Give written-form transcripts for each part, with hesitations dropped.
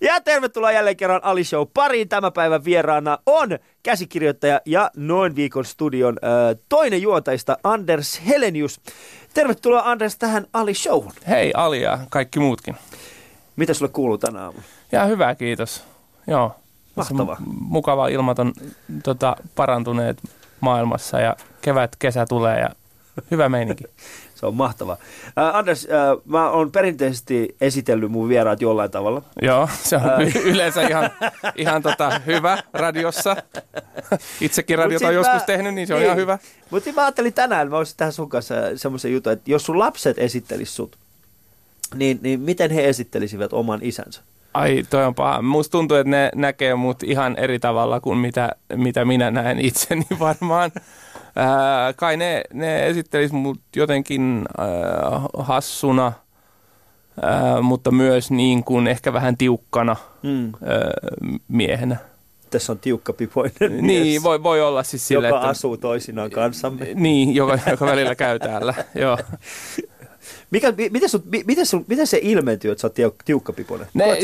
Ja tervetuloa jälleen kerran Ali Show pariin. Tämän päivän vieraana on käsikirjoittaja ja Noin viikon studion toinen juontajista Anders Helenius. Tervetuloa Anders tähän Ali Showhun. Hei Ali ja kaikki muutkin. Mitä sulle kuuluu tänä aamulla? Ja hyvä, kiitos. Joo. Mahtavaa. Mukava ilmat on parantuneet maailmassa ja kesä tulee ja hyvä meininki. Se on mahtavaa. Anders, mä oon perinteisesti esitellyt mun vieraat jollain tavalla. Joo, se on yleensä ihan hyvä radiossa. Itsekin radiota on joskus tehnyt, niin se on ihan hyvä. Mutta mä ajattelin tänään, mä olisin tähän sun kanssa semmoisen jutun, että jos sun lapset esittelis sut, niin miten he esittelisivät oman isänsä? Ai, toi on paha. Musta tuntuu, että ne näkee mut ihan eri tavalla kuin mitä minä näen itseni varmaan. Kai ne esittelis mut jotenkin hassuna, mutta myös niin kuin ehkä vähän tiukkana miehenä. Tässä on tiukkapipoinen mies. Niin, voi olla siis sille, joka asuu toisinaan kanssamme. Niin, joka välillä käy täällä, joo. Miten se ilmentyy, että sä oot tiukkapipoinen?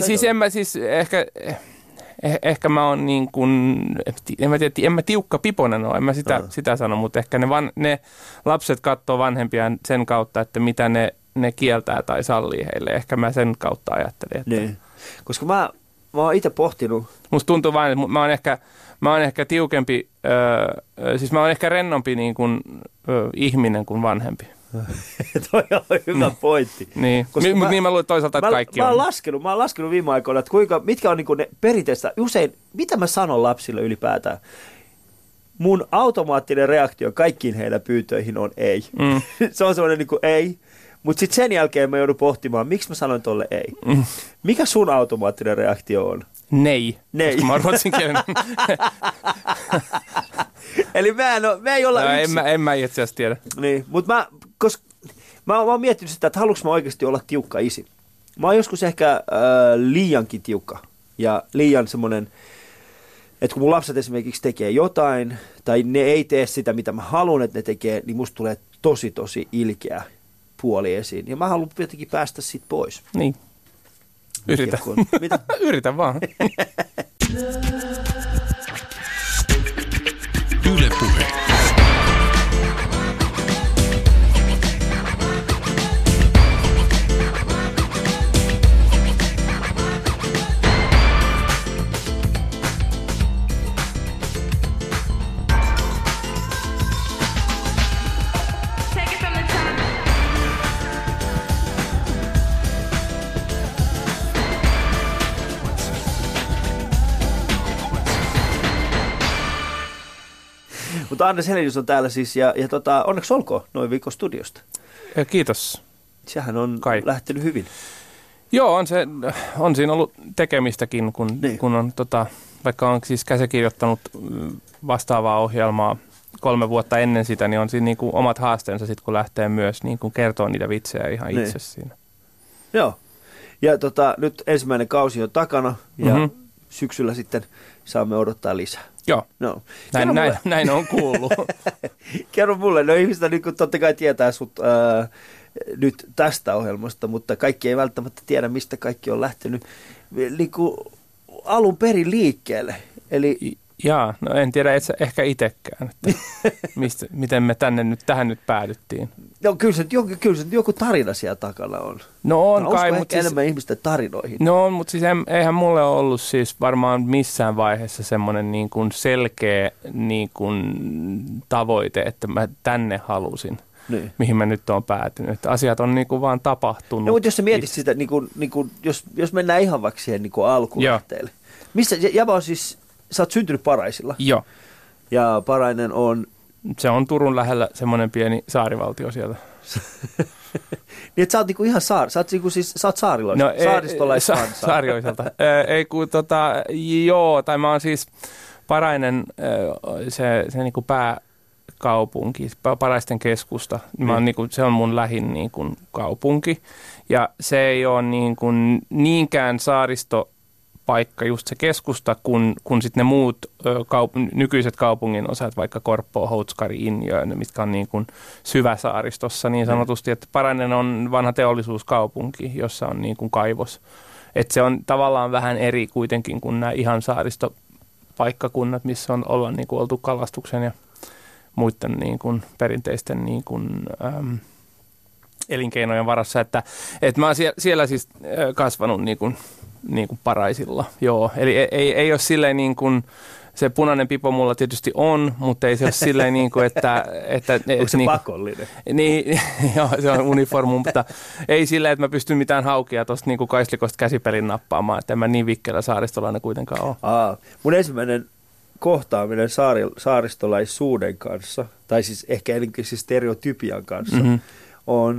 Ehkä mä oon niin kuin, en mä tiukkapiponen ole, en mä sitä sano, mutta ehkä ne lapset katsoo vanhempiaan sen kautta, että mitä ne kieltää tai sallii heille. Ehkä mä sen kautta ajattelin. Että... Niin. Koska mä oon itse pohtinut. Musta tuntuu vain, että mä oon ehkä tiukempi, siis mä oon ehkä rennompi niin kuin, ihminen kuin vanhempi. Toi on hyvä pointti. Niin, niin mä luulen toisaalta, että kaikki on. Mä oon laskenut viime aikoina, että mitkä on niinku ne perinteistä, usein, mitä mä sanon lapsille ylipäätään. Mun automaattinen reaktio kaikkiin heidän pyyntöihin on ei. Se on semmoinen niinku ei, mutta sitten sen jälkeen mä joudun pohtimaan, miksi mä sanoin tolle ei. Mikä sun automaattinen reaktio on? Nei. Koska mä oon ruotsinkielinen. Eli me ei olla yksin. En mä itse asiassa tiedä. Niin, mutta mä oon miettinyt sitä, että haluanko mä oikeasti olla tiukka isi. Mä oon joskus ehkä liiankin tiukka ja liian semmoinen, että kun mun lapset esimerkiksi tekee jotain tai ne ei tee sitä, mitä mä haluan, että ne tekee, niin musta tulee tosi ilkeä puoli esiin. Ja mä haluan jotenkin päästä siitä pois. Niin. Yritä. Mitä? Yritä vaan. Yle Puhe. Mutta Anders Helenius on täällä siis ja onneksi olkoon Noin viikon studiosta. Ja kiitos. Sehän on lähtenyt hyvin. Joo, on siinä ollut tekemistäkin, kun on vaikka on siis käsikirjoittanut vastaavaa ohjelmaa 3 vuotta ennen sitä, niin on siinä niin kuin omat haasteensa sitten, kun lähtee myös niin kuin kertoo niitä vitsejä ihan itse siinä. Joo. Ja nyt ensimmäinen kausi on takana ja syksyllä sitten saamme odottaa lisää. Joo, no. Näin on kuullut. Kerro mulle, no ihmiset niin totta kai tietää sut nyt tästä ohjelmasta, mutta kaikki ei välttämättä tiedä, mistä kaikki on lähtenyt niin kuin alun perin liikkeelle. Eli... no en tiedä ehkä itsekään, että miten me tähän nyt päädyttiin. No kyllä se joku tarina siellä takana on. No on kai, mutta siis, enemmän ihmisten tarinoihin. No on, mutta siis eihän mulle ollut siis varmaan missään vaiheessa semmoinen niin kuin selkeä niin kuin tavoite, että mä tänne halusin. Niin. Mihin mä nyt oon päätynyt. Että asiat on niin kuin vaan tapahtunut. No, mutta jos sä mietit sitä, niin kuin, jos mennään ihan vaikka siihen niin kuin alkulähteelle. Missä Jäbä on siis, sä oot syntynyt Paraisilla. Joo. Ja Parainen on... Se on Turun lähellä semmoinen pieni saarivaltio siellä. Niin, että sä oot niinku ihan sä oot saariloiselta, saaristolaiskansaa. Saarioiselta. Ei kun joo, tai mä oon siis Parainen, se niinku pääkaupunki, Paraisten keskusta. Mä oon niinku, se on mun lähin niinku kaupunki. Ja se ei ole niinku niinkään saaristopaikka, just se keskusta, kun sitten ne muut nykyiset kaupungin osat, vaikka Korppoo, Houtskari, Injön, mitkä on niin kuin syväsaaristossa niin sanotusti, että Parainen on vanha teollisuuskaupunki, jossa on niin kuin kaivos. Että se on tavallaan vähän eri kuitenkin kuin nämä ihan saaristopaikkakunnat, missä on ollaan niin kuin oltu kalastuksen ja muiden niin kuin perinteisten niin kuin, elinkeinojen varassa. Että mä oon siellä siis kasvanut niin kuin Paraisilla, joo. Eli ei ole silleen niin kuin, se punainen pipo mulla tietysti on, mutta ei se ole silleen niin kuin, että onko se niin, pakollinen? Niin, joo, se on uniformu, mutta ei silleen, että mä pystyn mitään haukia tuosta niin kuin kaislikosta käsipelin nappaamaan, että en mä niin vikkelä saaristolainen kuitenkaan ole. Mun ensimmäinen kohtaaminen saaristolaisuuden kanssa, tai siis ehkä siis stereotypian kanssa, on,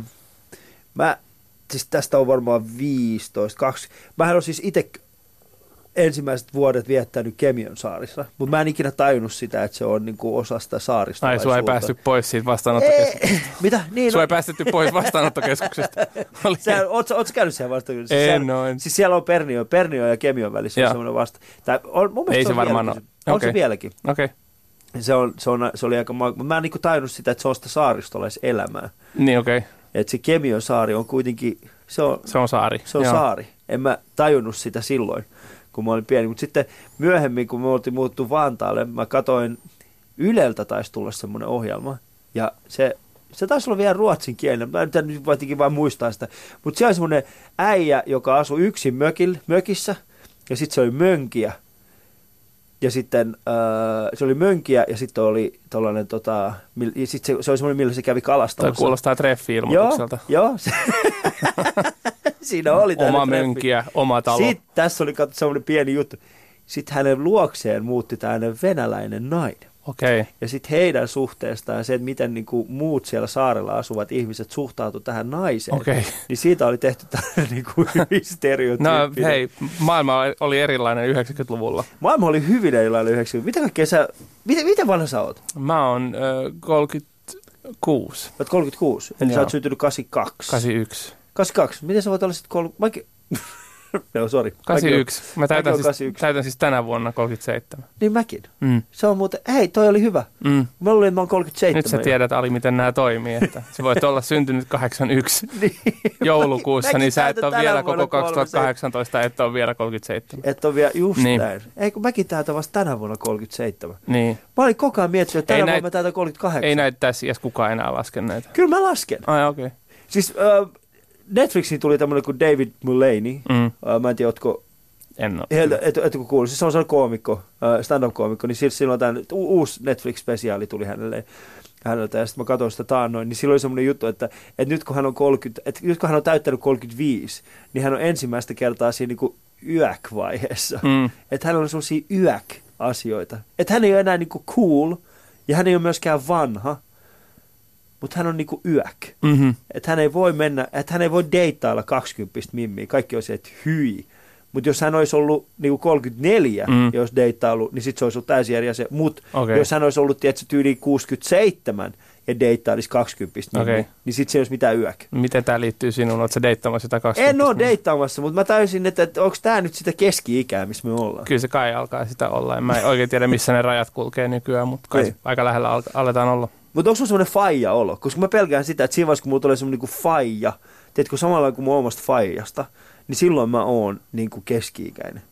siis tästä on varmaan 20. Mähän olen siis itse ensimmäiset vuodet viettänyt Kemion saarissa, mutta mä en ikinä tajunnut sitä, että se on niinku osa sitä saaristolaisuutta. Sua ei päästy pois siitä vastaanottokeskuksesta. Mitä? Niin, sua ei päästetty pois vastaanottokeskuksesta. Ootko käynyt siellä vastaanottokeskuksessa? En. Siis siellä on Pernio ja Kemion välissä on semmoinen vasta. Ei se varmaan ole. On se vieläkin. Okei. Se oli aika mutta mä en niinku tajunnut sitä, että se on sitä saaristolaiselämää. Niin, okei. Että se Kemion saari on kuitenkin, se on saari. Se on saari. En mä tajunnut sitä silloin, kun mä olin pieni. Mutta sitten myöhemmin, kun me oltiin muuttu Vantaalle, mä katsoin, Yleltä taisi tulla semmoinen ohjelma. Ja se taisi olla vielä ruotsin kielinen. Mä nyt voitinkin vaan muistaa sitä. Mutta siellä oli semmoinen äijä, joka asui yksin mökissä. Ja sitten se oli mönkiä. Ja sitten se oli mönkiä ja sitten oli tollainen, sitten se oli semmoinen, millä se kävi kalastamassa. Toi kuulostaa treffi-ilmoitukselta. Joo. Siinä oli oma mönkiä, oma talo. Sitten tässä oli semmoinen pieni juttu. Sitten hänen luokseen muutti tämmöinen venäläinen nainen. Okei. Ja sitten heidän suhteestaan ja se, että miten niinku muut siellä saarella asuvat ihmiset suhtautuivat tähän naiseen. Okei. Niin siitä oli tehty tämmöinen niinku hyvin stereotyyppinen. No hei, maailma oli erilainen 90-luvulla. Maailma oli hyvin erilainen 90-luvulla. Mitä kaikkea miten vanha sä oot? Mä oon 36. Oot 36, eli sä oot syntynyt 82. 81. 82, miten sä voit olla sitten no, sori. 81. Mä täytän siis tänä vuonna 37. Niin mäkin. Se on muuten, hei, toi oli hyvä. Mä luulin, että mä oon 37. Nyt sä tiedät, Ali, miten nämä toimii. Että sä voit olla syntynyt 81 niin. Joulukuussa, niin sä et ole vielä koko 2018, et ole vielä 37. Et ole vielä just näin. Ei, kun mäkin täytän vasta tänä vuonna 37. Niin. Mä olin koko ajan miettinyt, että tänä vuonna mä täytän 38. Ei näitä tässä iässä kukaan enää laske näitä. Kyllä mä lasken. Ai, okei. Okay. Siis Netflixiin tuli tämmöinen kuin David Mulaney. Mä en tiedä, ootko... En ole. Etkö kuullut? Siis se on sellainen koomikko, stand-up-koomikko, niin silloin tämä uusi Netflix-spesiaali tuli häneltä, ja sitten mä katsoin sitä taannoin, niin silloin oli semmoinen juttu, että nyt kun hän on täyttänyt 35, niin hän on ensimmäistä kertaa siinä niin kuin yäk-vaiheessa. Että hänellä on sellaisia yäk-asioita. Että hän ei ole enää niin kuin cool, ja hän ei ole myöskään vanha, mutta hän on niinku yäk. Että hän ei voi mennä, että hän ei voi deittailla 20 mimmiä. Kaikki on se, että hyi. Mutta jos hän olisi ollut niinku 34, jos deittailu, niin sitten se olisi ollut täysin eri asia. Mutta jos hän olisi ollut, tietysti, tyyliin 67 ja deittailisi 20 mimmiä, niin sitten se ei olisi mitään yäk. Miten tämä liittyy sinuun? Oletko sä deittaamassa sitä 20? En ole deittaamassa, mutta mä täysin, että onko tämä nyt sitä keski-ikää, missä me ollaan. Kyllä se kai alkaa sitä olla. En mä oikein tiedä, missä ne rajat kulkee nykyään, mutta kai aika lähellä aletaan olla. Mutta onko sulla semmoinen faija-olo? Koska mä pelkään sitä, että siinä vaiheessa, kun mulla tulee semmoinen niinku faija, tiedätkö, samalla kuin mun omasta faijasta, niin silloin mä oon niinku keski-ikäinen.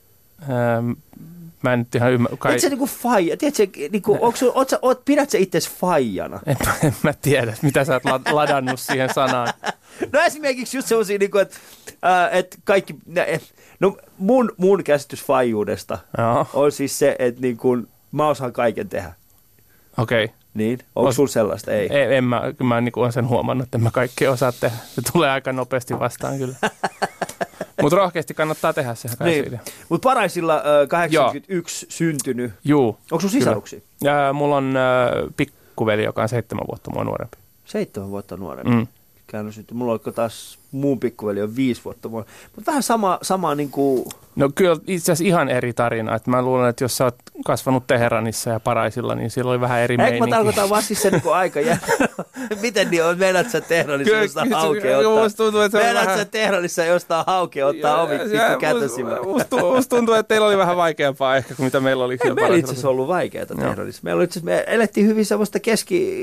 Mä en nyt ihan ymmärrä. Et sä niinku faija, tiedätkö, niinku, pidät sä itses faijana? En mä tiedä, mitä sä oot ladannut siihen sanaan. No esimerkiksi just semmosia, niinku, että kaikki, no mun käsitys faijuudesta on siis se, että niinku, mä osaan kaiken tehdä. Okei. Okay. Niin? Onko sulla sellaista? Ei. Mä niin olen sen huomannut, että mä kaikki osaa tehdä. Se tulee aika nopeasti vastaan kyllä. Mutta rohkeasti kannattaa tehdä se. Niin. Mutta Paraisilla 81 syntynyt. Juu. Onko sun sisaruksia? Mulla on pikkuveli, joka on 7 vuotta mua nuorempi. 7 vuotta nuorempi? Mulla on taas muun pikkuveli on 5 vuotta. Mutta vähän sama niin kuin... No kyllä itse asiassa ihan eri tarina. Että mä luulen, että jos sä oot kasvanut Teheranissa ja Paraisilla, niin siellä oli vähän eri meininki. Eikö mä tarkoitan vaan siis se niin aika miten niin on? Meinaat sä Teheranissa jostain haukea ottaa? Meinaat sä Teheranissa jostain haukea ottaa ovi pikku kätösimään? Musta tuntuu, että teillä oli vähän vaikeampaa ehkä kuin mitä meillä oli. Meillä itse asiassa ollut vaikeaa Teheranissa. Me elettiin hyvin semmoista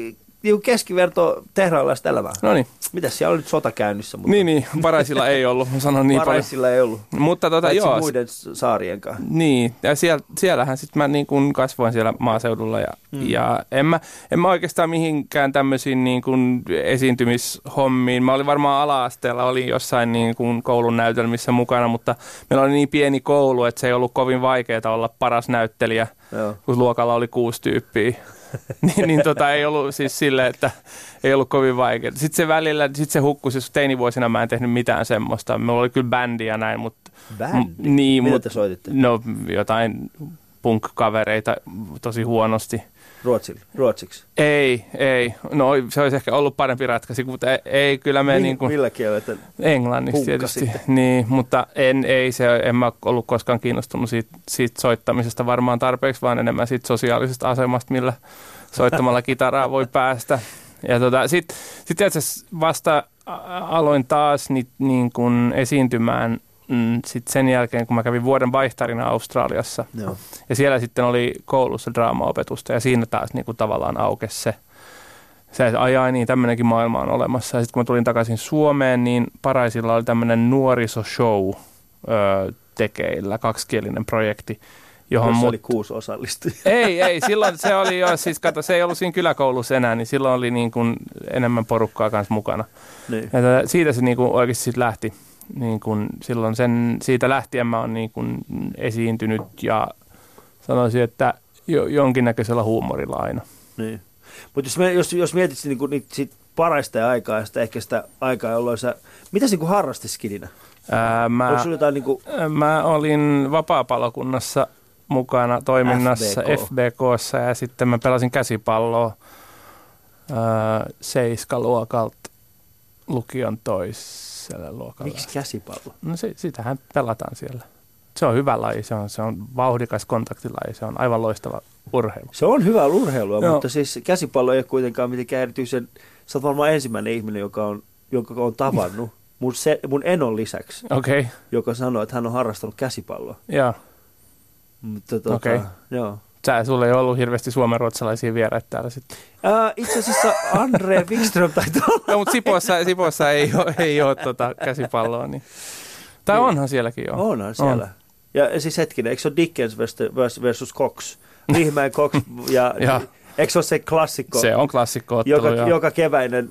niinku keskiverto tehraalaista elämää. No niin. Mitäs siellä oli nyt sota käynnissä? Mutta... Niin, Paraisilla ei ollut, sanon niin Paraisilla ei ollut. Mutta paitsi joo. muiden saarien kanssa. Niin, ja siellähän sitten mä niin kuin kasvoin siellä maaseudulla ja en mä oikeastaan mihinkään tämmöisiin niin kuin esiintymishommiin. Mä olin varmaan ala-asteella, olin jossain niin kuin koulun näytelmissä mukana, mutta meillä oli niin pieni koulu, että se ei ollut kovin vaikeaa olla paras näyttelijä, kun luokalla oli 6 tyyppiä. niin ei ollut siis silleen, että ei ollut kovin vaikeaa. Sitten se hukkusi, jos teinivuosina mä en tehnyt mitään semmoista. Meillä oli kyllä bändi ja näin, mutta... Bändi? Niin, mitä te soititte? No jotain punk-kavereita tosi huonosti. Ruotsiksi? Ei. No se olisi ehkä ollut parempi ratkaisu, mutta ei kyllä me niin kuin... Millä kielellä? Englanniksi tietysti. Niin, mutta en mä ollut koskaan kiinnostunut siitä soittamisesta varmaan tarpeeksi, vaan enemmän siitä sosiaalisesta asemasta, millä soittamalla kitaraa voi päästä. Ja sitten itse asiassa vasta aloin taas niin kuin esiintymään sitten sen jälkeen, kun mä kävin vuoden vaihtarina Australiassa. Joo. Ja siellä sitten oli koulussa draamaopetusta ja siinä taas niin kuin tavallaan aukesi se niin tämmöinenkin maailma on olemassa. Ja sitten kun mä tulin takaisin Suomeen, niin Paraisilla oli tämmöinen nuorisoshow tekeillä, 2-kielinen projekti. Jossa oli 6 osallistujaa. Ei, silloin se oli jo, siis kato, se ei ollut siinä kyläkoulussa enää, niin silloin oli niin kuin enemmän porukkaa kanssa mukana. Niin. Ja siitä se niin kuin oikeasti sitten lähti. Niin kuin silloin siitä lähtien mä oon niin kuin esiintynyt ja sanoisin, että jonkinnäköisellä huumorilla aina. Niin. Mutta jos mietit siitä Paraista aikaa ja sitä ehkä sitä aikaa, jolloin mitä sä niin harrastit skidinä? Mä olin vapaa-palokunnassa mukana toiminnassa FBK:ssa ja sitten mä pelasin käsipalloa 7-luokalta lukion toiselle luokalle. Miksi käsipallo? No sitähän pelataan siellä. Se on hyvä laji, se on vauhdikas kontaktilaji, se on aivan loistava urheilu. Se on hyvä urheilua, mutta siis käsipallo ei ole kuitenkaan mitenkään erityisen, sä oot varmaan ensimmäinen ihminen, joka on tavannut mun enon lisäksi, joka sanoo, että hän on harrastanut käsipalloa. Joo. Mutta joo. Sulla ei ollut hirveästi suomenruotsalaisia vieraita täällä sitten. Itse asiassa Andre Wikström taitaa olla. No, mutta Sipossa ei ole käsipalloa. Niin. Tai onhan sielläkin jo. Onhan siellä. Ja siis hetkinen, eikö se ole Dickens versus Cox? Riihimäen Cox ja eikö se ole se klassikko? Se on klassikko. Joka keväinen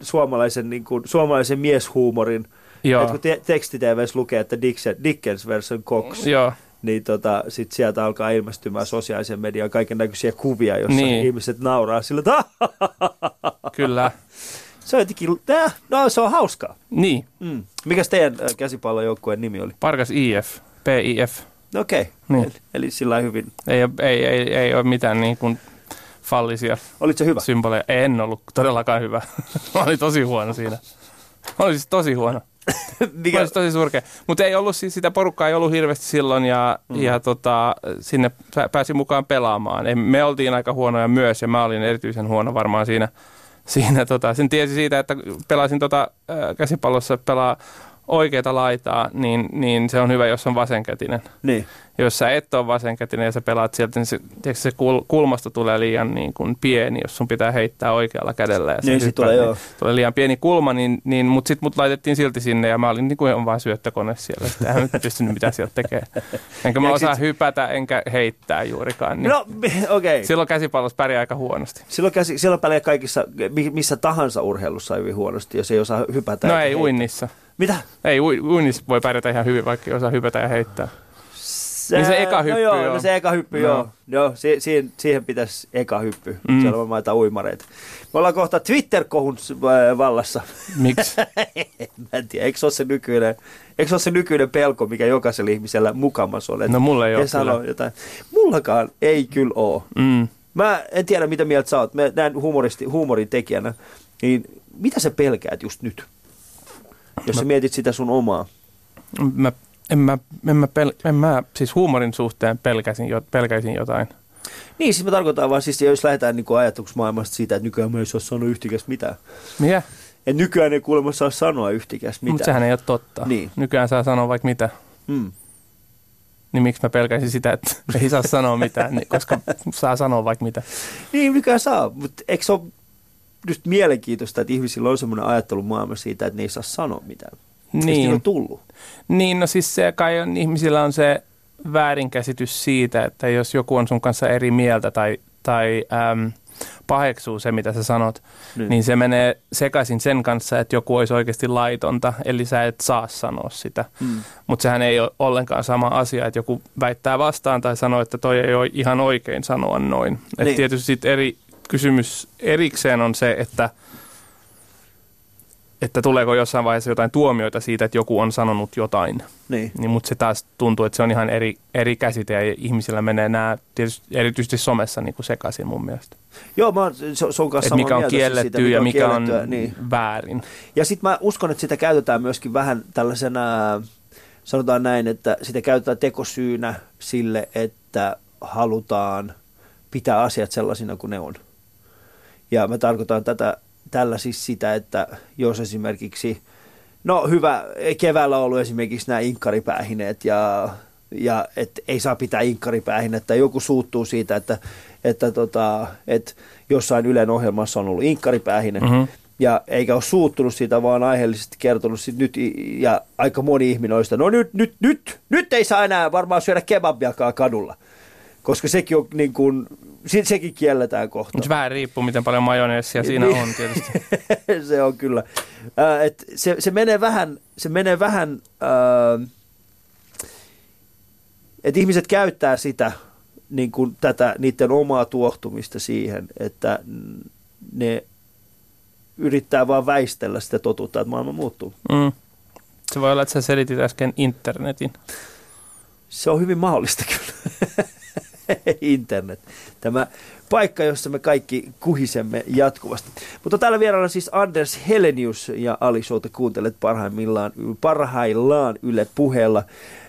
suomalaisen mieshuumorin. Että kun teksti-TV:ssä lukee, että Dickens versus Cox. Joo. Niin sit sieltä alkaa ilmestymään sosiaalisen median kaiken näköisiä kuvia, jossa ihmiset nauraa sillä, että Kyllä. Se on jotenkin, se on hauskaa. Niin. Mikäs teidän käsipallojoukkueen nimi oli? Parkas IF, PIF. Okei. Niin. Eli sillä hyvin. Ei ole mitään niin kuin fallisia symboleja. En ollut todellakaan hyvä. Mä olin tosi huono siinä. Mä olin siis tosi huono. Mä olin tosi surkea. Mutta ei ollut siis sitä porukkaa ei ollut hirveästi silloin ja sinne pääsi mukaan pelaamaan. Me oltiin aika huonoja myös ja mä olin erityisen huono varmaan siinä sen tiesi siitä, että pelasin käsipallossa pelaa oikeata laitaa, niin se on hyvä, jos on vasenkätinen. Niin. Jos sä et ole vasenkätinen ja sä pelaat sieltä, niin se kulmasta tulee liian niin kuin pieni, jos sun pitää heittää oikealla kädellä. Ja niin, tulee liian pieni kulma, mutta sitten mut laitettiin silti sinne ja mä olin niin kuin vaan syöttökone siellä. Sitten en nyt pystynyt mitään sieltä tekemään. Enkä mä osaa hypätä enkä heittää juurikaan. Niin. No, okei. Silloin käsipallossa pärjää aika huonosti. Silloin pärjää kaikissa, missä tahansa urheilussa hyvin huonosti, jos ei osaa hypätä. No ei uinnissa. Mitä? Ei, uinnissa voi pärjätä ihan hyvin, vaikka ei osaa hypätä ja heittää. Niin se eka hyppy, No se eka hyppy, joo. Siihen pitäisi eka hyppy. Siellä on varmaan jotain uimareita. Me ollaan kohta Twitter-kohun vallassa. Miksi? Mä en tiedä, eikö se ole se nykyinen pelko, mikä jokaisella ihmisellä mukamas on? No mulla ei ole kyllä. Jotain. Mullakaan ei kyllä ole. Mä en tiedä, mitä mieltä sä oot. Mä näen huumorin tekijänä. Niin mitä sä pelkäät just nyt? Jos sä mietit sitä sun omaa. En mä siis huumorin suhteen pelkäisin jotain. Niin, siis mä tarkoitan vaan, siis jos lähdetään niin ajatusmaailmasta siitä, että nykyään mä ei saa sanoa yhtikäs mitään. Mitä? Et nykyään ei kuulemma saa sanoa yhtikäs mitään. Mutta sehän ei ole totta. Niin. Nykyään saa sanoa vaikka mitä. Niin miksi mä pelkäisin sitä, että ei saa sanoa mitään, koska saa sanoa vaikka mitä. Niin, nykyään saa, mutta eikö se ole just mielenkiintoista, että ihmisillä on semmoinen ajattelumaailma siitä, että ne ei saa sanoa mitään. Niin. On tullut. Niin, no siis se kai on, ihmisillä on se väärinkäsitys siitä, että jos joku on sun kanssa eri mieltä tai paheksuu se, mitä sä sanot, niin se menee sekaisin sen kanssa, että joku olisi oikeasti laitonta, eli sä et saa sanoa sitä. Mutta sehän ei ole ollenkaan sama asia, että joku väittää vastaan tai sanoo, että toi ei ole ihan oikein sanoa noin. Niin. Et tietysti sit kysymys erikseen on se, että tuleeko jossain vaiheessa jotain tuomioita siitä, että joku on sanonut jotain. Niin, mutta se taas tuntuu, että se on ihan eri käsite ja ihmisillä menee nämä tietysti erityisesti somessa niin kuin sekaisin mun mielestä. Joo, se on kanssa mikä on kielletty siitä, ja mikä on väärin. Ja sitten mä uskon, että sitä käytetään myöskin vähän tällaisena, sanotaan näin, että sitä käytetään tekosyynä sille, että halutaan pitää asiat sellaisina kuin ne on. Ja mä tarkoitan tällä siis sitä, että jos esimerkiksi, no hyvä, keväällä on ollut esimerkiksi nämä inkkaripäähineet ja et ei saa pitää inkkaripäähinettä. Joku suuttuu siitä, että jossain Ylen ohjelmassa on ollut inkkaripäähine ja eikä ole suuttunut siitä, vaan aiheellisesti kertonut sit nyt, ja aika moni ihminen on sitä, no nyt ei saa enää varmaan syödä kebabiakaan kadulla, koska sekin on niin kuin, sekin kielletään kohta. Mutta vähän riippuu, miten paljon majoneessia siinä on tietysti. Se on kyllä. Se menee vähän, että ihmiset käyttää sitä, niin kuin tätä niiden omaa tuohtumista siihen, että ne yrittää vaan väistellä sitä totuutta, että maailma muuttuu. Se voi olla, että sä selitit äsken internetin. Se on hyvin mahdollista kyllä. Internet. Tämä paikka, jossa me kaikki kuhisemme jatkuvasti. Mutta täällä vieraana siis Anders Helenius ja Ali Showta kuuntelet parhaillaan Yle Puheella.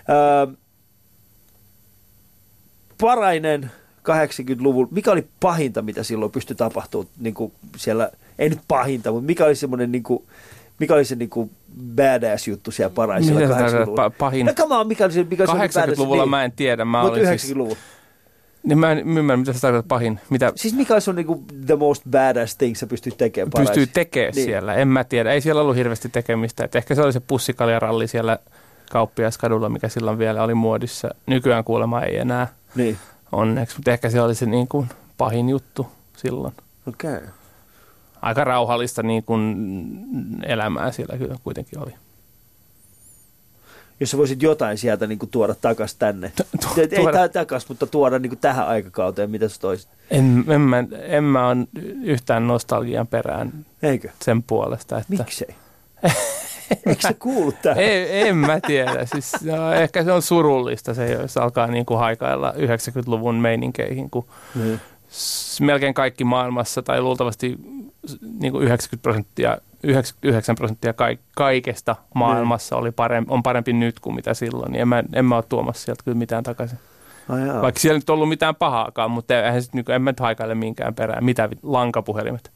Parainen 80-luvun, mikä oli pahinta, mitä silloin pystyi tapahtumaan niin kuin siellä, ei nyt pahinta, mutta mikä oli semmoinen mikä oli se badass juttu siellä Paraisella 80-luvulla? Pahin? No come on, mikä oli se 80-luvulla niin. Mä en tiedä. Mutta 90-luvulla. Niin mä en ymmärrä, mitä sä tarkoitat pahin. Mitä? Siis mikä olisi the most badass thing sä pystyt tekemään Paraisella? Pystyy tekemään niin. Siellä, en mä tiedä. Ei siellä ollut hirveästi tekemistä. Et ehkä se oli se pussikaljaralli siellä Kauppiaskadulla, mikä silloin vielä oli muodissa. Nykyään kuulemma ei enää. Niin. Onneksi, mutta ehkä se oli se niin kuin pahin juttu silloin. Okei. Okay. Aika rauhallista niin kuin elämää siellä kyllä kuitenkin oli. Jos sä voisit jotain sieltä niin kuin tuoda takaisin tänne. Ei takaisin, mutta tuoda niin kuin tähän aikakauteen, mitä sä toisit? En mä ole yhtään nostalgian perään. Eikö? Sen puolesta. Että miksei? Eikö se kuulu tähän? En mä tiedä. Siis, no, ehkä se on surullista se, jos alkaa niin kuin haikailla 90-luvun meininkeihin, kun melkein kaikki maailmassa tai luultavasti niin kuin 99% kaikesta maailmassa on parempi nyt kuin mitä silloin. Niin en mä ole tuomassa sieltä kyllä mitään takaisin. Vaikka siellä nyt ollut mitään pahaakaan, mutta en mä nyt haikaile minkään perään. Mitä lankapuhelimet?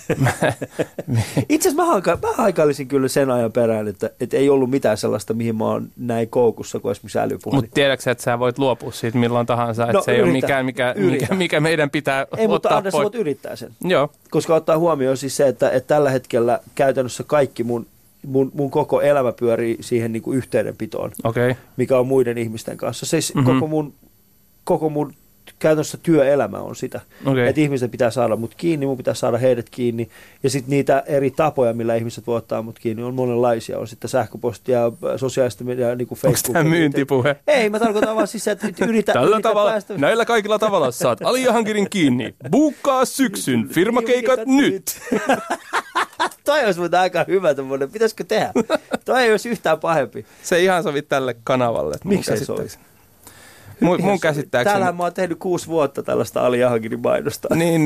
Itse asiassa mä haikailisin kyllä sen ajan perään, että ei ollut mitään sellaista, mihin mä oon näin koukussa kuin esimerkiksi älypuhelin. Mutta tiedätkö, että sä voit luopua siitä milloin tahansa, että se ei ole mikään, mikä meidän pitää ottaa pois. Ei, mutta Anders, voit yrittää sen. Joo. Koska ottaa huomioon siis se, että tällä hetkellä käytännössä kaikki mun koko elämä pyörii siihen niin kuin yhteydenpitoon, mikä on muiden ihmisten kanssa. Siis koko mun käytännössä työelämä on sitä, että ihmiset pitää saada mut kiinni, mun pitää saada heidät kiinni, ja sitten niitä eri tapoja, millä ihmiset voi ottaa mut kiinni, on monenlaisia, on sitten sähköpostia, sosiaalista mediaa, niin kuin Facebook. Onko tämä myyntipuhe? Ei, mä tarkoitan vaan siis, että yritä päästä. Näillä kaikilla tavalla saat Ali Jahankirin kiinni. Buukkaa syksyn, firmakeikat nyt! Toi olisi muuten aika hyvä tommoinen, pitäisikö tehdä? Toi ei olisi yhtään pahempi. Se ei ihan sovi tälle kanavalle. Miksi ei sovi? Mun käsittääkseni. Täällähän mä oon tehnyt 6 vuotta tällaista Ali Jahankirin mainosta. Niin.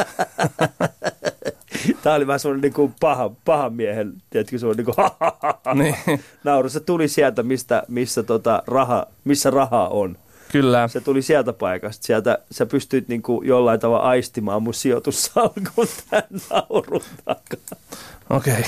Tää oli vähän semmoinen niin kuin pahan miehen, tiedätkö, semmoinen niin kuin nauru. Se tuli sieltä, missä rahaa on. Kyllä. Se tuli sieltä paikasta. Sieltä sä pystyit niin kuin jollain tavalla aistimaan mun sijoitussalkun tämän naurun takaa. Okei.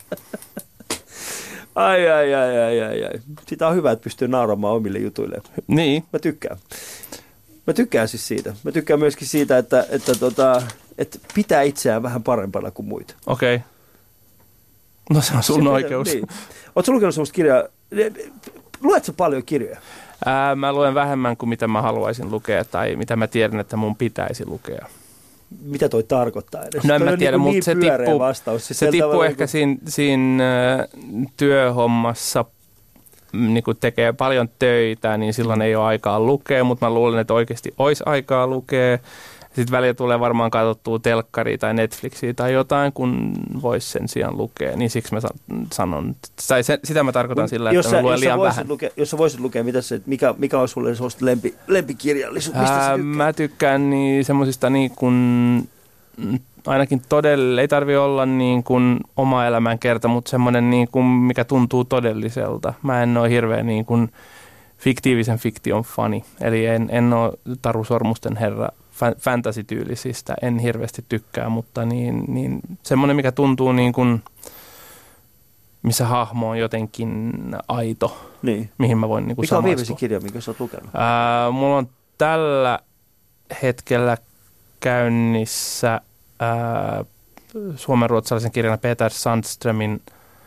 Ai. Sitä on hyvä, että pystyy nauramaan omille jutuille. Niin. Mä tykkään siis siitä. Mä tykkään myöskin siitä, että että pitää itseään vähän parempana kuin muita. Okei. No se on sun oikeus. Niin. Oletko lukenut sellaista kirjaa? Luetko paljon kirjoja? Mä luen vähemmän kuin mitä mä haluaisin lukea tai mitä mä tiedän, että mun pitäisi lukea. Mitä toi tarkoittaa edes? No en mä tiedä, mutta se tippuu ehkä niin siinä työhommassa, niin kun tekee paljon töitä, niin silloin ei ole aikaa lukea, mutta mä luulen, että oikeasti olisi aikaa lukea. Sitten välillä tulee varmaan katsottua telkkaria tai Netflixiä tai jotain, kun voisi sen sijaan lukea. Niin siksi mä sanon, sitä mä tarkoitan sillä, että mä luen liian vähän. Jos sä voisit lukea, mikä on sulle sellaista lempikirjallisuutta? Mä tykkään semmoisista niin kuin, ainakin todella, ei tarvitse olla niin kuin oma elämän kerta, mutta semmoinen niin kuin, mikä tuntuu todelliselta. Mä en ole hirveän niin kuin fiktiivisen fiktion fani, eli en ole Taru Sormusten herra fantasy-tyylisistä, en hirveästi tykkää, mutta niin semmoinen, mikä tuntuu niin kuin, missä hahmo on jotenkin aito, niin. Mihin mä voin niin kuin samastua. Mikä on viimeisin kirja, minkä sä oot lukenut? Mulla on tällä hetkellä käynnissä suomenruotsalaisen kirjana Peter Sandströmin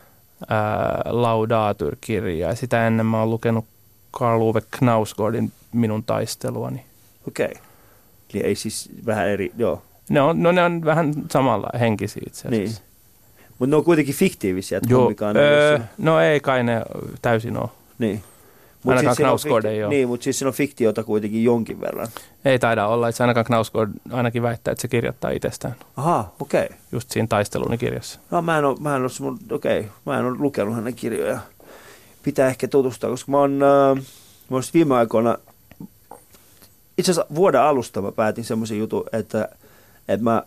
Laudatur-kirja. Sitä ennen mä oon lukenut Karl Ove Knausgårdin Minun taisteluani. Okei. Eli ei siis vähän eri, joo. Ne on vähän samalla henkisiä itse asiassa. Niin. Mutta ne on kuitenkin fiktiivisiä. Joo, no ei kai ne täysin ole. Niin. Ainakaan siis Knausgård ei ole. Niin, mutta siis siinä on fiktiota kuitenkin jonkin verran. Ei taida olla, että ainakaan Knausgård ainakin väittää, että se kirjoittaa itsestään. Aha, okei. Okay. Just siinä taistelun kirjassa. No mä en ole lukenut hänen kirjoja. Pitää ehkä tutustua, koska mä oon viime aikoina, itse asiassa vuoden alusta mä päätin semmoisen jutun, että mä